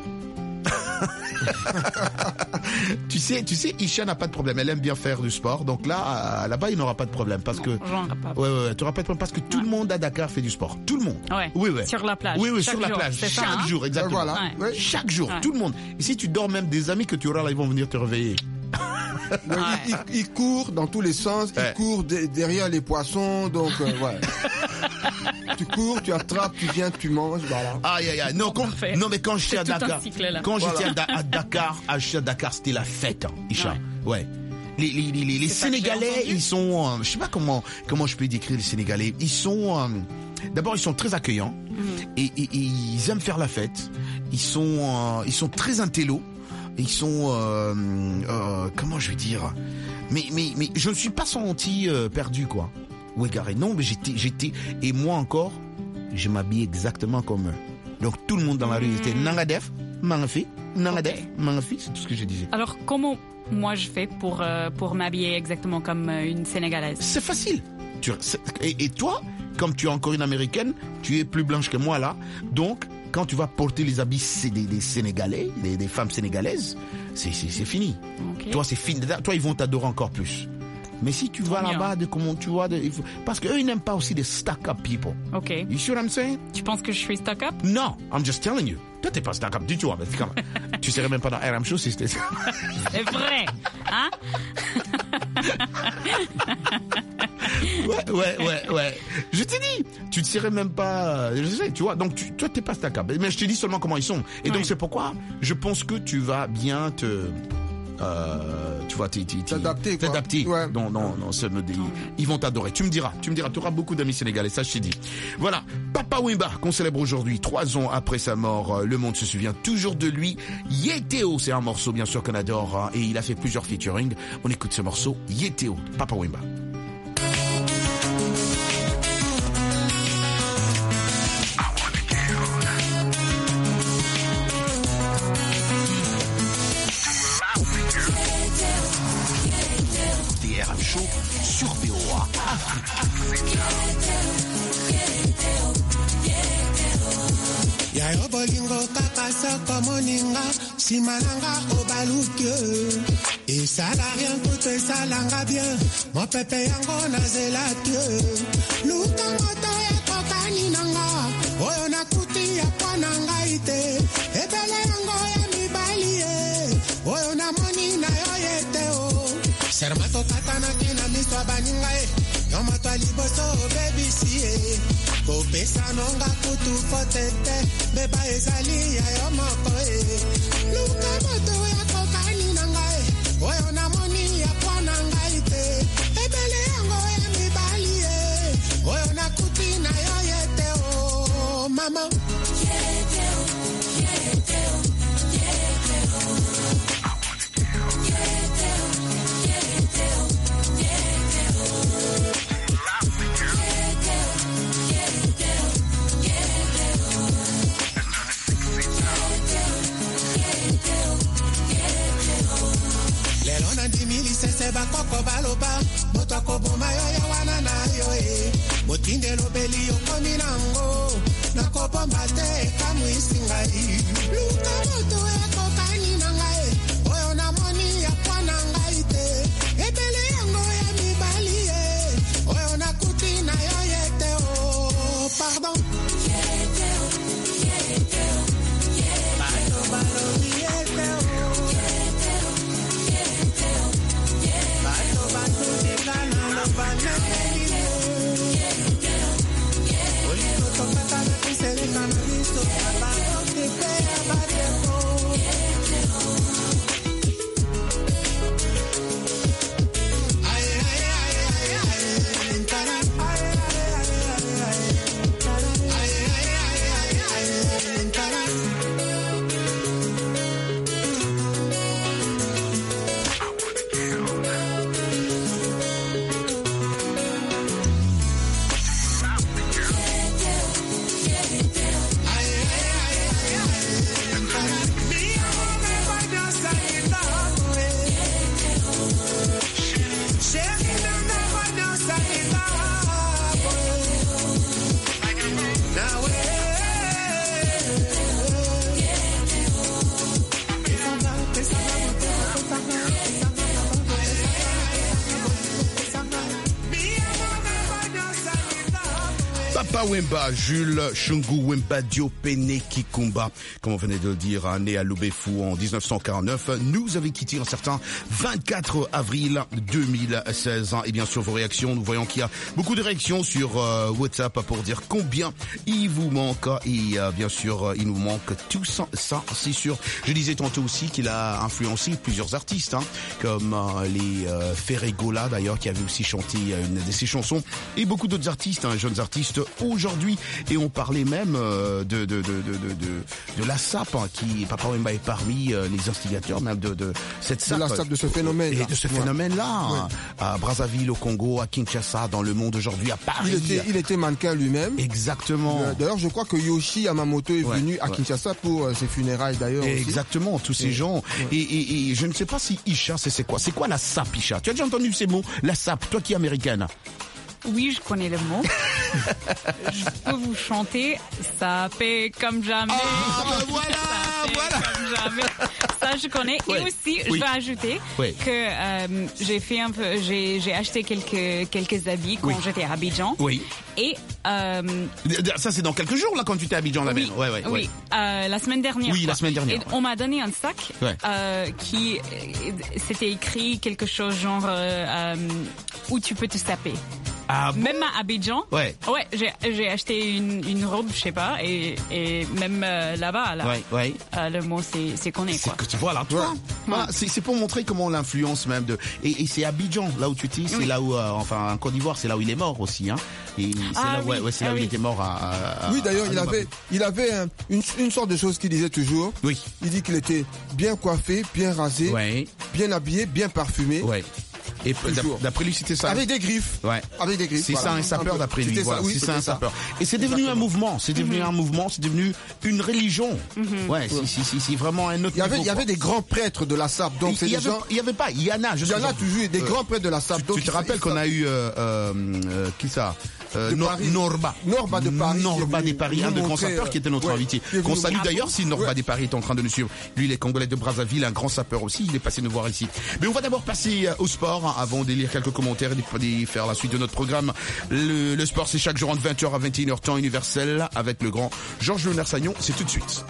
tu sais, tu sais, Isha n'a pas de problème. Elle aime bien faire du sport. Donc là, là-bas, il n'aura pas de problème parce non, que. J'en ai pas. Ouais, ouais, ouais. Tu n'auras pas de problème parce que tout ouais. le monde à Dakar fait du sport. Tout le monde. Ouais. Oui, ouais. Sur la plage. Oui, oui, chaque sur la jour, plage. Chaque ça, hein? jour, exactement. Voilà. Ouais. Chaque jour, ouais. tout le monde. Et si tu dors même des amis que tu auras là, ils vont venir te réveiller. Ouais, ouais. Il, il, il court dans tous les sens, ouais. Il court de, derrière les poissons, donc euh, ouais. Tu cours, tu attrapes, tu viens, tu manges, voilà. Aïe aïe aïe. Non, quand, non mais quand j'étais à Dakar, quand voilà. j'étais à, à Dakar, à, à Dakar, c'était la fête, hein, Isha. Ouais. ouais. Les, les, les, les Sénégalais, ils sont, euh, je sais pas comment comment je peux décrire les Sénégalais. Ils sont, euh, d'abord ils sont très accueillants mm. et, et, et ils aiment faire la fête. Ils sont, euh, ils sont très intellos. ils sont, euh, euh, comment je vais dire, mais mais mais je ne suis pas senti euh, perdu quoi, ou égaré. Non, mais j'étais j'étais et moi encore, je m'habille exactement comme eux. Donc tout le monde dans la rue était nangadef, mangafi, nangadef, okay. mangafi, c'est tout ce que je disais. Alors comment moi je fais pour euh, pour m'habiller exactement comme une Sénégalaise? C'est facile. Tu, et, et toi, comme tu es encore une Américaine, tu es plus blanche que moi là, donc quand tu vas porter les habits des, des Sénégalais, des, des femmes sénégalaises, c'est, c'est, c'est fini. Okay. Toi, c'est fini. Toi, ils vont t'adorer encore plus. Mais si tu vas bien. Là-bas, de comment tu vois, de, faut, parce qu'eux, ils n'aiment pas aussi des stuck-up people. Ok. You see what I'm saying? Tu penses que je suis stuck-up? Non, I'm just telling you. Toi, t'es pas stuck-up du tout. Hein, tu serais même pas dans R M Show si c'était ça. C'est vrai, hein? Ouais, ouais, ouais, ouais. Je t'ai dit, tu ne serais même pas, je sais, tu vois. Donc, tu, toi, t'es pas stackable. Mais je te dis seulement comment ils sont. Et ouais. donc, c'est pourquoi je pense que tu vas bien te, euh, tu vois, t'adapter, t'adapter. Ouais. Non, non, non, ce mode, ils, ils vont t'adorer. Tu me diras, tu me diras, tu auras beaucoup d'amis sénégalais, ça, je t'ai dit. Voilà. Papa Wemba, qu'on célèbre aujourd'hui, trois ans après sa mort, le monde se souvient toujours de lui. Yétéo, c'est un morceau, bien sûr, qu'on adore, hein, et il a fait plusieurs featuring. On écoute ce morceau, Yétéo, Papa Wemba. Sur V O A Afrique. Yayo bolingo kaka soko moninga simananga obalukyo et ça n'a rien coûté ça langa bien mon pépé yango nazela que luka moto ya kokani nanga oyo nakuti ya kwananga ite ebele yango ya mibali oyo namoni na yo yeteo Sermato katana kina miswa baningae Yoma twa liboso baby siye Ko pesa nonga kutu potete Beba ezali ya yoma koe Luka moto ya kokani nangae Oyo na moni ya kwa nangae te Ebele yango ya mibali ye Oyo na kuti na yo yete o Mama Yete o, yete o, yete o Sese bakoko baloba moto akoboma yo ya wana na yo e motinde lobeli yo kominango nakobomba te kamwisi ngai luka moto ya kokani na ngai oyo namoni ya kwana ngai te ebele yango ya mibali e oyo nakuti na yo yete o pardon yete o yete o yete balo balo yete o Wemba, Jules Shungu Wemba Diopene Kikumba, comme on venait de le dire, né à Lobefou en dix-neuf cent quarante-neuf, nous avait quitté un certain vingt-quatre avril deux mille seize. Et bien sûr, vos réactions, nous voyons qu'il y a beaucoup de réactions sur euh, WhatsApp pour dire combien il vous manque. Et euh, bien sûr, il nous manque tout ça, ça c'est sûr. Je disais tantôt aussi qu'il a influencé plusieurs artistes, hein, comme euh, les euh, Ferregola d'ailleurs, qui avaient aussi chanté une de ses chansons, et beaucoup d'autres artistes, hein, jeunes artistes aujourd'hui. Et on parlait même euh, de, de, de, de, de, de, de la S A P, hein, qui, Papa Wemba est parmi euh, les instigateurs même de, de cette S A P. De la S A P, de ce phénomène. Et de ce phénomène-là. Ouais. Hein, à Brazzaville, au Congo, à Kinshasa, dans le monde aujourd'hui, à Paris. Il était, il était mannequin lui-même. Exactement. D'ailleurs, je crois que Yoshi Yamamoto est ouais, venu à ouais. Kinshasa pour euh, ses funérailles d'ailleurs. Exactement, aussi. Tous ces et, gens. Ouais. Et, et, et je ne sais pas si Isha, c'est, c'est quoi C'est quoi la S A P, Isha? Tu as déjà entendu ces mots? La S A P, toi qui es américaine. Oui, je connais le mot. Je peux vous chanter. Ça fait comme jamais. Ah, ben voilà, ça fait voilà. Comme jamais. Ça, je connais. Ouais. Et aussi, oui. je vais ajouter ouais. que euh, j'ai fait un peu, j'ai, j'ai acheté quelques quelques habits quand oui. j'étais à Abidjan. Oui. Et euh, ça, c'est dans quelques jours là quand tu étais à Abidjan là-bas. Oui. Ouais, ouais, oui. Ouais. Euh, la semaine dernière. Oui, quoi. la semaine dernière. Et ouais. on m'a donné un sac ouais. euh, qui c'était écrit quelque chose genre euh, où tu peux te saper. Ah bon? Même à Abidjan, ouais, ouais, j'ai j'ai acheté une une robe, je sais pas, et et même euh, là-bas, là, ouais, ouais. Euh, le mot c'est c'est qu'on est quoi. C'est que tu vois là, toi, ouais. voilà, c'est c'est pour montrer comment l'influence même de et, et c'est Abidjan là où tu dis, c'est oui. là où euh, enfin en Côte d'Ivoire, c'est là où il est mort aussi, hein. Et c'est ah, là, oui. ouais, ouais, c'est là ah, où oui. il était mort à. à oui, d'ailleurs, à, il avait il avait un, une une sorte de chose qu'il disait toujours. Oui. Il dit qu'il était bien coiffé, bien rasé, ouais. bien habillé, bien parfumé. Ouais. Et d'après lui, c'était ça. Avec des griffes. Ouais. Avec des griffes. C'est voilà. ça un sapeur d'après lui. Voilà. Oui, c'est ça un ça. sapeur. Et c'est devenu un mouvement. C'est devenu mm-hmm. un mouvement. C'est devenu une religion. Mm-hmm. Ouais. Si, si, si, si, vraiment un autre. Il y avait, niveau, il y avait des grands prêtres de la S A P. Donc il, c'est il y des avait, gens. Il y avait pas. Il y en a. Je il y en a toujours des euh, grands prêtres de la S A P. Tu, donc tu te rappelles qu'on a eu euh, euh, qui ça? Euh, Nor- Norba. Norba de Paris. Norba des Paris, un de grands sapeurs qui était notre ouais, invité. Qu'on salue d'ailleurs si Norba ouais. des Paris est en train de nous suivre. Lui, il est congolais de Brazzaville, un grand sapeur aussi. Il est passé nous voir ici. Mais on va d'abord passer au sport avant de lire quelques commentaires et de faire la suite de notre programme. Le, le sport, c'est chaque jour entre vingt heures à vingt et une heures temps universel avec le grand Georges Leonard-Sagnon. C'est tout de suite.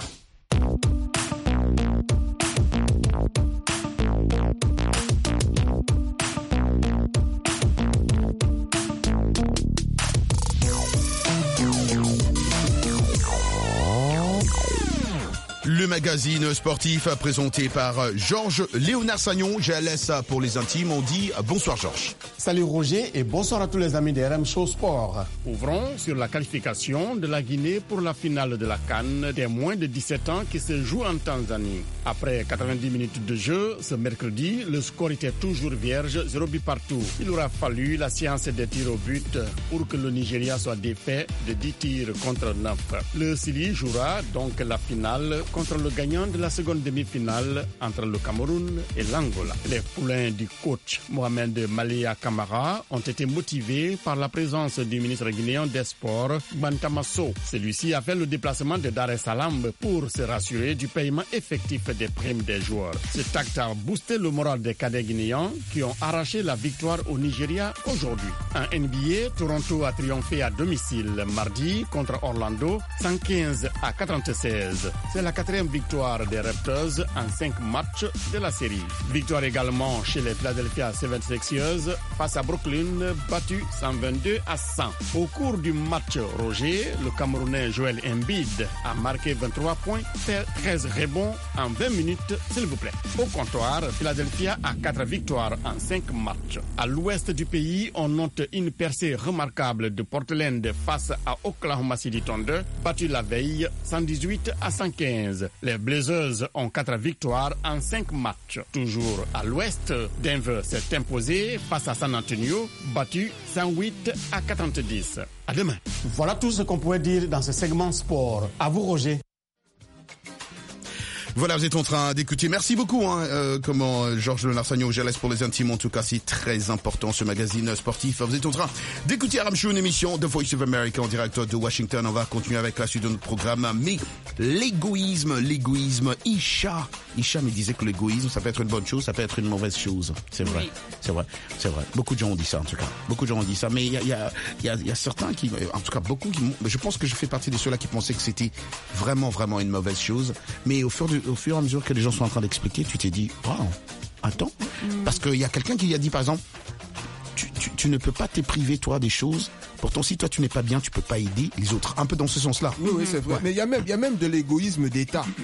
Le magazine sportif présenté par Georges Leonard-Sagnon. Je laisse pour les intimes. On dit bonsoir Georges. Salut Roger et bonsoir à tous les amis de R M Show Sport. Ouvrons sur la qualification de la Guinée pour la finale de la CAN des moins de dix-sept ans qui se joue en Tanzanie. Après quatre-vingt-dix minutes de jeu, ce mercredi, le score était toujours vierge, zéro but partout. Il aura fallu la séance des tirs au but pour que le Nigeria soit défait de dix tirs contre neuf. Le Sili jouera donc la finale contre le gagnant de la seconde demi-finale entre le Cameroun et l'Angola. Les poulains du coach Mohamed Malia Camara ont été motivés par la présence du ministre guinéen des Sports, Bantamasso. Celui-ci a fait le déplacement de Dar es Salaam pour se rassurer du paiement effectif des primes des joueurs. Cet acte a boosté le moral des cadets guinéens qui ont arraché la victoire au Nigeria aujourd'hui. En N B A, Toronto a triomphé à domicile mardi contre Orlando, cent quinze à quatre-vingt-seize. C'est la quatrième victoire des Raptors en cinq matchs de la série. Victoire également chez les Philadelphia seventy-sixers face à Brooklyn, battu cent vingt-deux à cent. Au cours du match, Roger, le Camerounais Joel Embiid a marqué vingt-trois points, fait treize rebonds en vingt minutes, s'il vous plaît. Au comptoir, Philadelphia a quatre victoires en cinq matchs. À l'ouest du pays, on note une percée remarquable de Portland face à Oklahoma City Thunder, battu la veille cent dix-huit à cent quinze. Les Blazers ont quatre victoires en cinq matchs. Toujours à l'ouest, Denver s'est imposé face à San Antonio, battu cent huit à quatre-vingt-dix. À demain. Voilà tout ce qu'on pouvait dire dans ce segment sport. À vous, Roger. Voilà, vous êtes en train d'écouter. Merci beaucoup, hein, euh, comment Georges Leonard-Sagnon, je laisse pour les intimes. En tout cas, c'est très important, ce magazine sportif. Vous êtes en train d'écouter R M Show, une émission The Voice of America en direct de Washington. On va continuer avec la suite de notre programme. Mais l'égoïsme, l'égoïsme, Isha, Isha me disait que l'égoïsme, ça peut être une bonne chose, ça peut être une mauvaise chose. C'est vrai, oui. c'est vrai, c'est vrai. Beaucoup de gens ont dit ça, en tout cas. Beaucoup de gens ont dit ça. Mais il y a, il y a, il y a, il y a certains qui, en tout cas beaucoup qui, je pense que je fais partie de ceux-là qui pensaient que c'était vraiment, vraiment une mauvaise chose. Mais au fur de au fur et à mesure que les gens sont en train d'expliquer, tu t'es dit, wow, attends, mmh. parce qu'il y a quelqu'un qui a dit, par exemple, tu, tu, tu ne peux pas te priver, toi, des choses. Pourtant, si toi, tu n'es pas bien, tu peux pas aider les autres. Un peu dans ce sens-là. Oui, oui, c'est vrai. Ouais. Mais il y a même, il y a même de l'égoïsme d'État.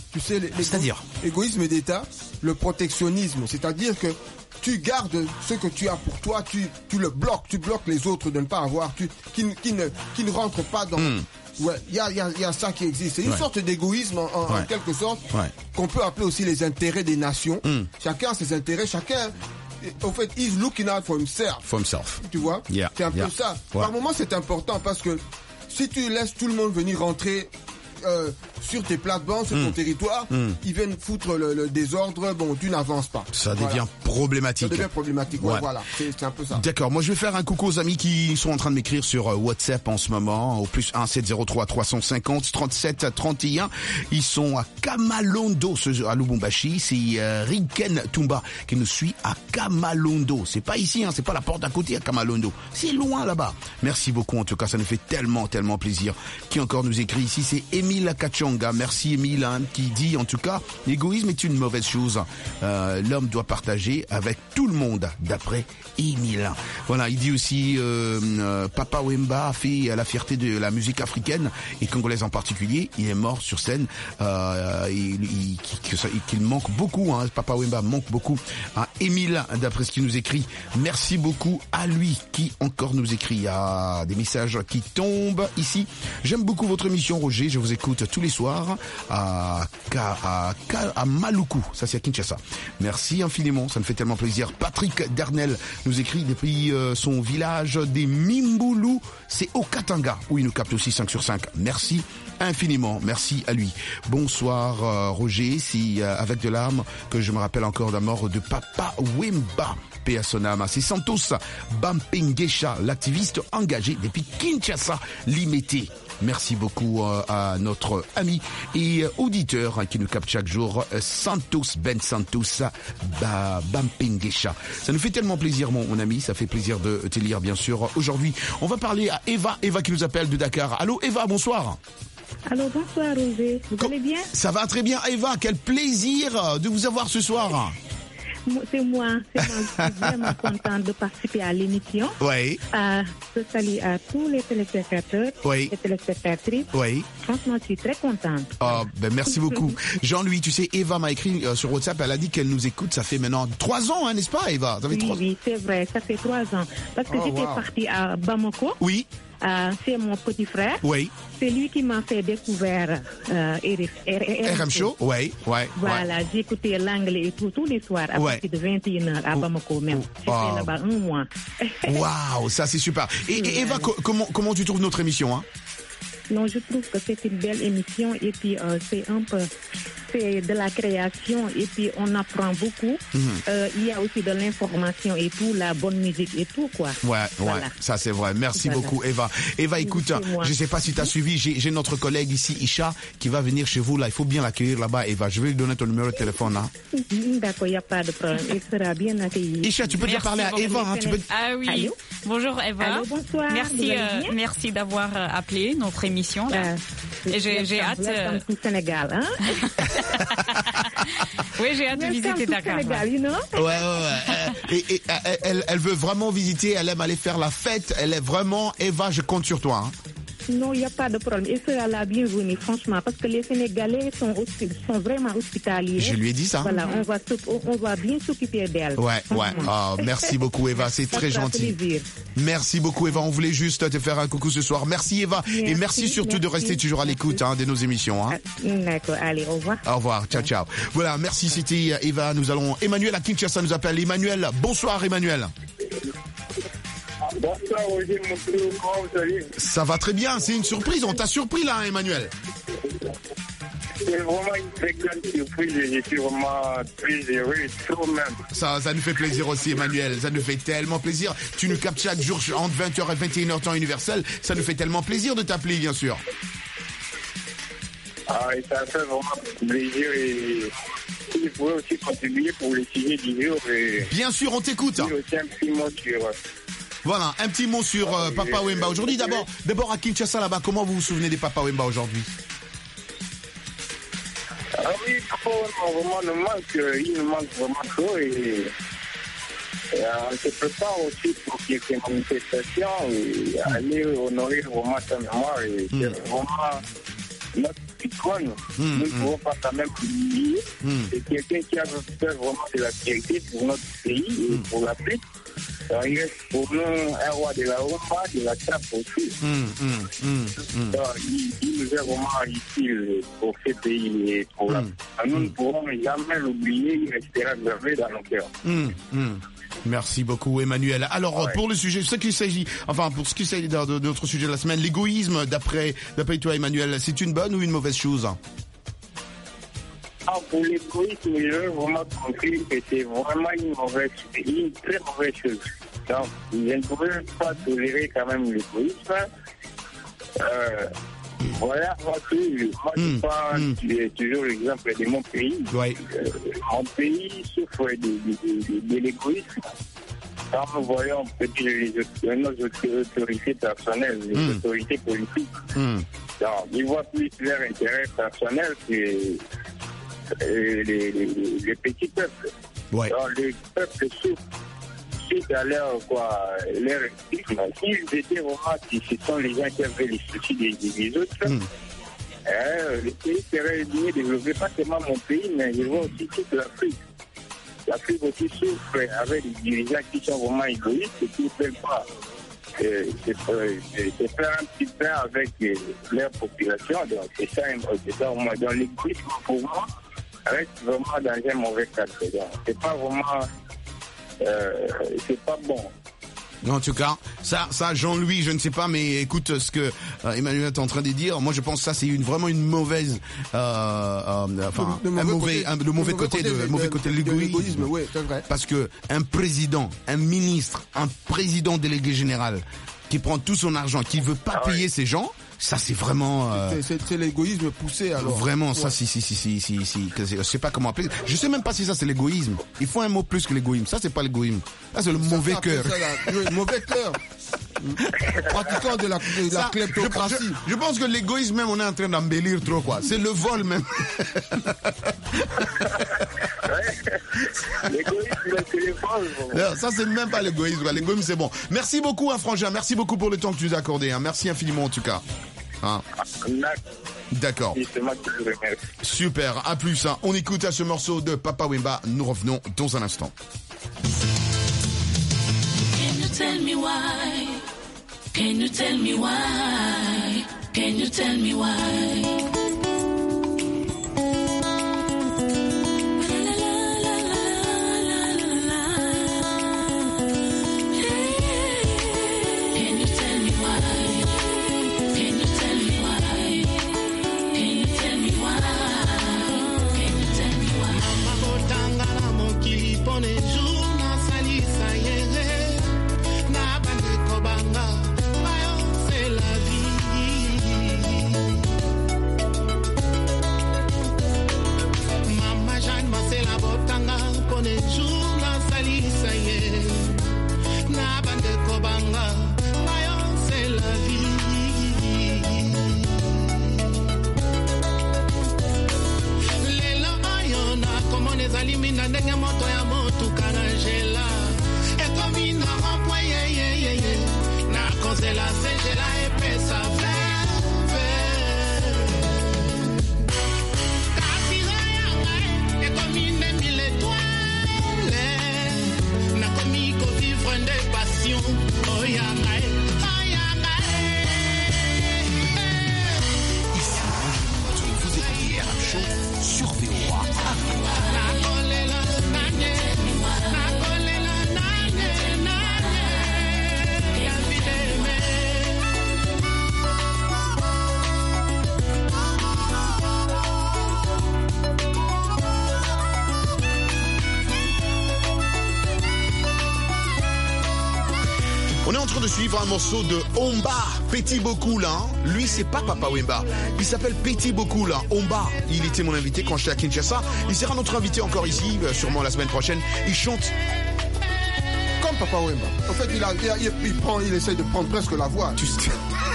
Tu sais, les, c'est-à-dire l'égoïsme d'État, le protectionnisme, c'est-à-dire que tu gardes ce que tu as pour toi, tu, tu le bloques, tu bloques les autres de ne pas avoir, tu, qui, qui, ne, qui ne rentrent pas dans... Mm. Ouais, il y a, y, a, y a ça qui existe. C'est une ouais. sorte d'égoïsme en, en, ouais. en quelque sorte, ouais. qu'on peut appeler aussi les intérêts des nations. Mm. Chacun a ses intérêts, chacun... En fait, he's looking out for himself. For himself. Tu vois, yeah. c'est un yeah. peu ça. Ouais. Par moment, c'est important parce que si tu laisses tout le monde venir rentrer euh, sur tes plates-bandes, sur mm. ton territoire, mm. ils viennent foutre le, le désordre, bon, tu n'avances pas. Ça voilà. devient problématique. Ça devient problématique, ouais. Ouais, voilà, c'est, c'est un peu ça. D'accord, moi je vais faire un coucou aux amis qui sont en train de m'écrire sur WhatsApp en ce moment, au plus un sept zéro trois trois cent cinquante trente-sept trente et un. Ils sont à Kamalondo, à Lubumbashi. C'est euh, Riken Tumba qui nous suit à Kamalondo. C'est pas ici, hein, c'est pas la porte d'à côté à Kamalondo. C'est loin là-bas. Merci beaucoup en tout cas, ça nous fait tellement, tellement plaisir. Qui encore nous écrit ici, c'est Émile Kachonga. Merci Émile, hein, qui dit en tout cas, l'égoïsme est une mauvaise chose. Euh, l'homme doit partager avec tout le monde, d'après Émile. Voilà, il dit aussi, euh, euh, Papa Wemba a fait la fierté de la musique africaine et congolaise en particulier. Il est mort sur scène. Euh, il, il, qu'il, qu'il manque beaucoup. Hein, Papa Wemba manque beaucoup. Hein, Émile, d'après ce qu'il nous écrit. Merci beaucoup à lui qui encore nous écrit. Il y a des messages qui tombent ici. J'aime beaucoup votre émission, Roger. Je vous écoute tous les soirs à, à, à, à Maluku. Ça, c'est à Kinshasa. Merci infiniment. Ça me fait tellement plaisir. Patrick Dernel nous écrit depuis euh, son village des Mimbulu. C'est au Katanga où il nous capte aussi cinq sur cinq. Merci infiniment. Merci à lui. Bonsoir euh, Roger. C'est euh, avec de l'âme que je me rappelle encore de la mort de Papa Wemba. Paix à son âme. C'est Santos Bampengesha, l'activiste engagé depuis Kinshasa, Limité. Merci beaucoup euh, à notre ami et euh, auditeur hein, qui nous capte chaque jour, euh, Santos Ben Santos bah, Bampengesha. Ça nous fait tellement plaisir, mon, mon ami. Ça fait plaisir de te lire, bien sûr. Aujourd'hui, on va parler à Eva. Eva qui nous appelle de Dakar. Allô, Eva, bonsoir. Allô, bonsoir, Roger. Vous allez bien? Ça va très bien, Eva. Quel plaisir de vous avoir ce soir. C'est moi, c'est moi, je suis vraiment contente de participer à l'émission. Oui. Euh, je salue à tous les téléspectateurs, oui. les téléspectatrices. Oui. Franchement, je suis très contente. Oh, ben merci beaucoup. Jean-Louis, tu sais, Eva m'a écrit euh, sur WhatsApp, elle a dit qu'elle nous écoute, ça fait maintenant trois ans, hein, n'est-ce pas, Eva? Ça fait oui, trois... oui, c'est vrai, ça fait trois ans. Parce que oh, j'étais wow. partie à Bamako. Oui. Euh, c'est mon petit frère. Oui. C'est lui qui m'a fait découvrir euh, R M Show. Oui, oui. Voilà, ouais. j'écoutais l'anglais et tout, tous les soirs à ouais. partir de vingt et une heures à Bamako même. J'étais oh. là-bas un mois. Waouh, ça c'est super. Et, et Eva, co- comment, comment tu trouves notre émission, hein? Non, je trouve que c'est une belle émission et puis euh, c'est un peu, c'est de la création et puis on apprend beaucoup. Mm-hmm. Euh, il y a aussi de l'information et tout, la bonne musique et tout, quoi. Ouais, voilà. ouais, ça c'est vrai. Merci voilà. beaucoup, Eva. Eva, écoute, je sais pas si tu as suivi, j'ai, j'ai notre collègue ici, Isha, qui va venir chez vous là. Il faut bien l'accueillir là-bas, Eva. Je vais lui donner ton numéro de téléphone, hein. D'accord, il n'y a pas de problème. Il sera bien accueilli. Isha, tu peux déjà parler à Eva, hein, tu peux... Ah oui. Allô? Bonjour Eva. Allô, bonsoir. Merci, euh, merci d'avoir appelé notre émission. Là. Euh, Et j'ai, j'ai hâte. Euh... au Sénégal, hein? Oui, j'ai hâte de visiter Dakar. Sénégal, you know? Ouais, ouais, ouais. Et, et, elle, elle veut vraiment visiter, elle aime aller faire la fête. Elle est vraiment, Eva, je compte sur toi. Hein. Non, il n'y a pas de problème. Et sera la bienvenue, franchement, parce que les Sénégalais sont, aussi, sont vraiment hospitaliers. Je lui ai dit ça. Voilà, on va, on va bien s'occuper d'elle. Ouais, ouais. Oh, merci beaucoup, Eva. C'est très gentil. Plaisir. Merci beaucoup, Eva. On voulait juste te faire un coucou ce soir. Merci, Eva. Merci, et merci surtout merci, de rester toujours à l'écoute hein, de nos émissions. Hein. D'accord. Allez, au revoir. Au revoir. Ciao, ciao. Voilà, merci, c'était Eva. Nous allons. Emmanuel à Kinshasa nous appelle. Emmanuel. Bonsoir, Emmanuel. Bonsoir, Roger, mon frère, comment vous allez? Ça va très bien, c'est une surprise, on t'a surpris là, Emmanuel. C'est vraiment une très grande surprise et je suis vraiment très heureux, trop même. Ça, ça nous fait plaisir aussi, Emmanuel, ça nous fait tellement plaisir. Tu nous captes chaque jour entre vingt heures et vingt et une heures temps universel, ça nous fait tellement plaisir de t'appeler, bien sûr. Ah, et ça fait vraiment plaisir et... Il pourrait aussi contribuer pour le sujet du jour. Et... Bien sûr, on t'écoute. Aussi un petit mot sur... Voilà, un petit mot sur euh, Papa Wemba. Aujourd'hui, d'abord, d'abord à Kinshasa, là-bas, comment vous vous souvenez des Papa Wemba aujourd'hui? Ah oui, Papa Wemba, vraiment, nous manque, il nous manque vraiment trop et, et on se prépare aussi pour qu'il y ait une manifestation et aller honorer vraiment sa mémoire. Et mm. c'est vraiment notre trône, mmh, nous ne mmh. pouvons pas quand même oublier mmh. c'est quelqu'un qui a fait vraiment de la fierté pour notre pays et mmh. pour l'Afrique. Alors, il reste pour nous un roi de la rumba, de la trappe aussi. Mmh, mmh, mmh. Alors, il, il nous est vraiment utile pour ce pays et pour l'Afrique. Mmh. Nous ne pourrons jamais l'oublier, il restera gravé dans nos cœurs. Mmh, mmh. Merci beaucoup Emmanuel. Alors ouais. pour le sujet, ce qu'il s'agit, enfin pour ce qui s'agit de, de notre sujet de la semaine, l'égoïsme d'après d'après toi Emmanuel, c'est une bonne ou une mauvaise chose? Ah, pour l'égoïsme, j'ai vraiment compris que c'est vraiment une mauvaise, une très mauvaise chose. Donc je ne pourrais pas tolérer quand même l'égoïsme. Euh, Voilà, moi, moi mmh, je prends mmh. toujours l'exemple de mon pays. Ouais. Euh, mon pays souffre de, de, de, de l'égoïsme. Quand nous voyons peut-être nos autorités personnelles, les mmh. autorités politiques, mmh. donc, ils voient plus leur intérêt personnel que euh, les, les, les petits peuples. Ouais. Donc, les peuples souffrent. Suite à leur, quoi, leur égoïsme, s'ils étaient vraiment, si ce sont les gens qui avaient les soucis des, des autres, mm. euh, le pays serait mieux développé, pas seulement mon pays, mais je vois aussi toute l'Afrique. L'Afrique aussi souffre avec des dirigeants qui sont vraiment égoïstes et qui ne veulent pas euh, se faire un petit peu avec euh, leur population. Donc c'est ça, c'est ça au moins. Donc l'égoïsme pour moi reste vraiment dans un mauvais cadre. Donc c'est pas vraiment... Euh, c'est pas bon. En tout cas, ça, ça, Jean-Louis, je ne sais pas, mais écoute ce que euh, Emmanuel est en train de dire. Moi, je pense que ça, c'est une vraiment une mauvaise, euh, euh, enfin, le, le un mauvais, côté, un, le mauvais côté, côté de, de, mauvais côté de l'égoïsme. Oui, c'est vrai. Parce que un président, un ministre, un président délégué général qui prend tout son argent, qui veut pas ah, payer ouais. ses gens. Ça c'est vraiment euh, c'est, c'est, c'est l'égoïsme poussé alors. Vraiment ouais. ça si si si si si si je sais pas comment appeler. Je sais même pas si ça c'est l'égoïsme. Il faut un mot plus que l'égoïsme. Ça c'est pas l'égoïsme. Ça c'est le ça mauvais cœur. Le mauvais cœur. Pratiquant de la, de la ça, kleptocratie. Je, je, je pense que l'égoïsme même on est en train d'embellir trop quoi. C'est le vol même. L'égoïsme c'est le vol. Non, ça c'est même pas l'égoïsme. L'égoïsme c'est bon. Merci beaucoup hein, Frangin. Merci beaucoup pour le temps que tu nous as accordé. Hein. Merci infiniment en tout cas. Hein. D'accord. Super, à plus. Hein. On écoute à ce morceau de Papa Wemba. Nous revenons dans un instant. Can you tell me why? Can you tell me why? Can you tell me why? Suivre un morceau de Omba, Petit Beaucoup là. Hein. Lui c'est pas Papa Wemba. Il s'appelle Petit Beaucoup là. Omba. Il était mon invité quand j'étais à Kinshasa. Il sera notre invité encore ici, sûrement la semaine prochaine. Il chante comme Papa Wemba. En fait, il, a, il, il prend, il essaye de prendre presque la voix. Tu sais,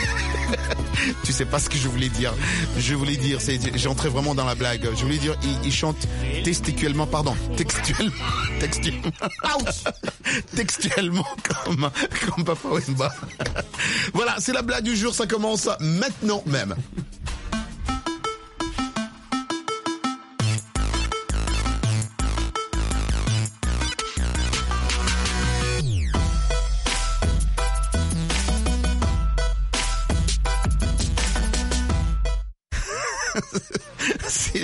tu sais pas ce que je voulais dire. Je voulais dire, c'est, j'entrais vraiment dans la blague. Je voulais dire, il, il chante testicuellement, pardon, textuellement, textuellement, textuellement comme, comme Papa Wemba. Voilà, c'est la blague du jour, ça commence maintenant même.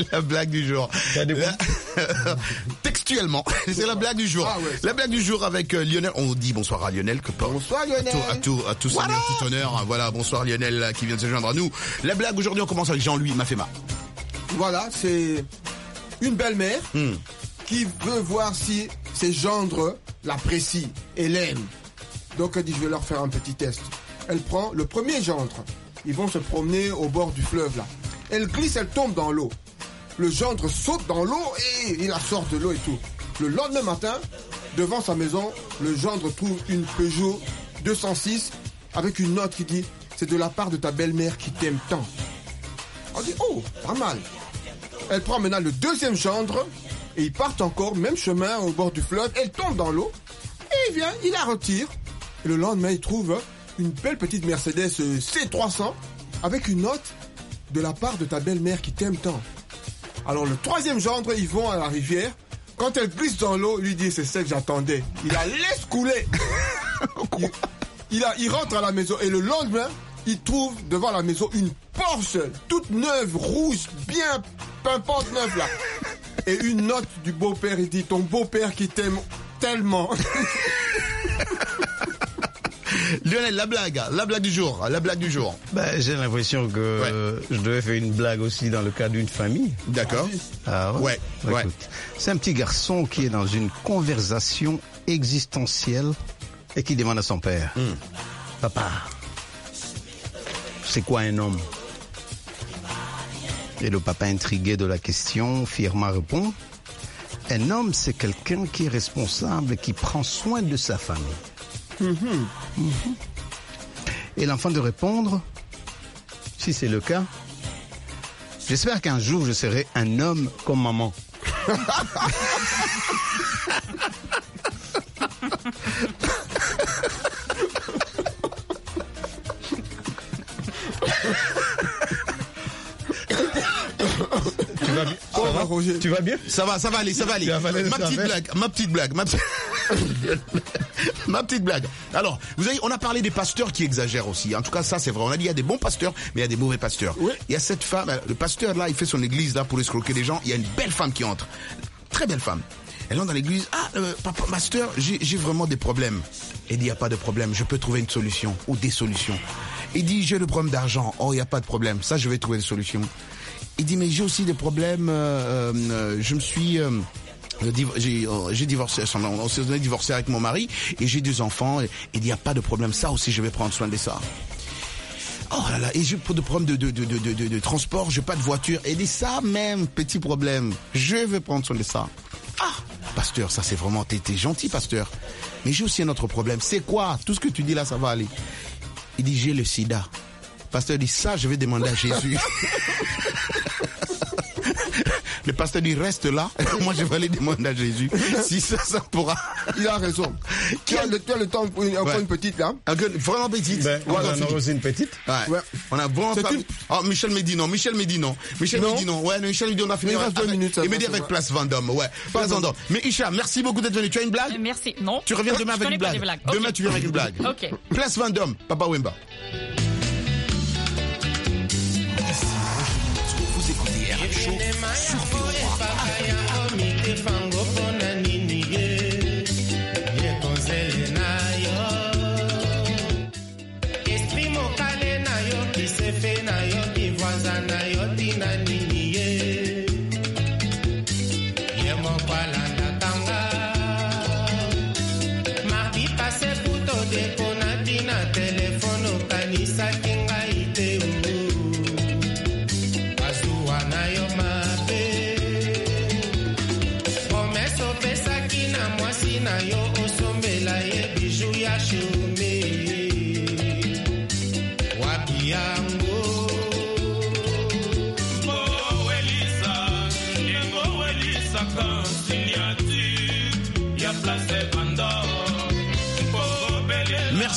La blague du jour. La... Textuellement, c'est la blague du jour. Ah ouais, la blague du jour avec euh, Lionel. On dit bonsoir à Lionel. Que bonsoir Lionel. À tout, à tout, voilà. tout honneur. Voilà, bonsoir Lionel qui vient de se joindre à nous. La blague aujourd'hui, on commence avec Jean-Louis Mafema. Voilà, c'est une belle-mère hmm. qui veut voir si ses gendres l'apprécient et l'aiment. Donc elle dit, je vais leur faire un petit test. Elle prend le premier gendre. Ils vont se promener au bord du fleuve là. Elle glisse, elle tombe dans l'eau. Le gendre saute dans l'eau et il la sort de l'eau et tout. Le lendemain matin, devant sa maison, le gendre trouve une Peugeot deux cent six avec une note qui dit « C'est de la part de ta belle-mère qui t'aime tant ». On dit « Oh, pas mal ». Elle prend maintenant le deuxième gendre et ils partent encore, même chemin au bord du fleuve. Elle tombe dans l'eau et il vient, il la retire. Et le lendemain, il trouve une belle petite Mercedes C trois cents avec une note de la part de ta belle-mère qui t'aime tant. Alors le troisième gendre, ils vont à la rivière. Quand elle glisse dans l'eau, il lui dit, c'est ça que j'attendais. Il la laisse couler. il, il, a, il rentre à la maison et le lendemain, il trouve devant la maison une Porsche toute neuve, rouge, bien pimpante neuve là. Et une note du beau-père, il dit, ton beau-père qui t'aime tellement. Lionel, la blague, la blague du jour, la blague du jour. Ben, j'ai l'impression que ouais. euh, je devais faire une blague aussi dans le cas d'une famille. D'accord. Ah, ouais. Ouais. ouais. Écoute, c'est un petit garçon qui est dans une conversation existentielle et qui demande à son père. Mm. Papa, c'est quoi un homme? Et le papa, intrigué de la question, fièrement répond, un homme, c'est quelqu'un qui est responsable et qui prend soin de sa famille. Mmh. Mmh. Et l'enfant de répondre, si c'est le cas, j'espère qu'un jour je serai un homme comme maman. Tu vas bien? Ça va, Roger? Tu vas bien? Ça va, ça va aller, ça va aller. Ma petite blague, ma petite blague, ma petite... ma petite blague. Alors, vous savez, on a parlé des pasteurs qui exagèrent aussi. En tout cas, ça, c'est vrai. On a dit, il y a des bons pasteurs, mais il y a des mauvais pasteurs. Oui. Il y a cette femme, le pasteur, là, il fait son église, là, pour escroquer les gens. Il y a une belle femme qui entre. Très belle femme. Elle entre dans l'église. Ah, euh, papa, pasteur, j'ai, j'ai vraiment des problèmes. Elle dit, il n'y a pas de problème. Je peux trouver une solution ou des solutions. Il dit, j'ai le problème d'argent. Oh, il n'y a pas de problème. Ça, je vais trouver des solutions. Il dit, mais j'ai aussi des problèmes, euh, euh, je me suis... Euh, J'ai, j'ai divorcé, on s'est divorcé avec mon mari et j'ai deux enfants. Et il n'y a pas de problème, ça aussi je vais prendre soin de ça. Oh là là, et j'ai pas de problème de, de, de, de, de, de transport, j'ai pas de voiture. Et dit ça même, petit problème, je vais prendre soin de ça. Ah, pasteur, ça c'est vraiment, t'es, t'es gentil pasteur. Mais j'ai aussi un autre problème, c'est quoi? Tout ce que tu dis là, ça va aller. Il dit, j'ai le sida. Pasteur dit, ça je vais demander à Jésus. Le pasteur dit, reste là. Moi, je vais aller demander à Jésus si ça, ça pourra. Il a raison. Tu as le, tu as le temps pour une, ouais. une petite, là. Vraiment petite. Ben, on en a aussi une petite. Ouais. Ouais. On a vraiment pas... une... Oh, Michel me dit non. Michel me dit non. Michel non. me dit non. Ouais, Michel me dit on a fini. Il reste deux minutes. Il me dit avec Place Vendôme. Ouais. Place Vendôme. Mais Isha, merci beaucoup d'être venu. Tu as une blague? Merci. Non. Tu reviens demain avec une blague. Demain, okay. Tu viens avec une blague. Ok. Place Vendôme. Papa Wemba. Vous écoutez R M Show sur V O A.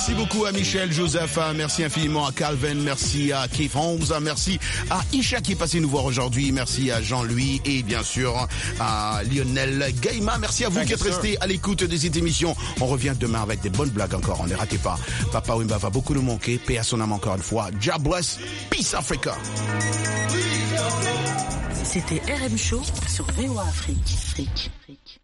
Merci beaucoup à Michel, Joseph, merci infiniment à Calvin, merci à Keith Holmes, merci à Isha qui est passé nous voir aujourd'hui, merci à Jean-Louis et bien sûr à Lionel Gaïma. Merci à vous Thank qui êtes restés à l'écoute de cette émission. On revient demain avec des bonnes blagues encore, on ne ratez pas. Papa Wemba va beaucoup nous manquer, paix à son âme encore une fois. God bless, peace Africa. C'était R M Show sur V O A Afrique. Afrique. Afrique.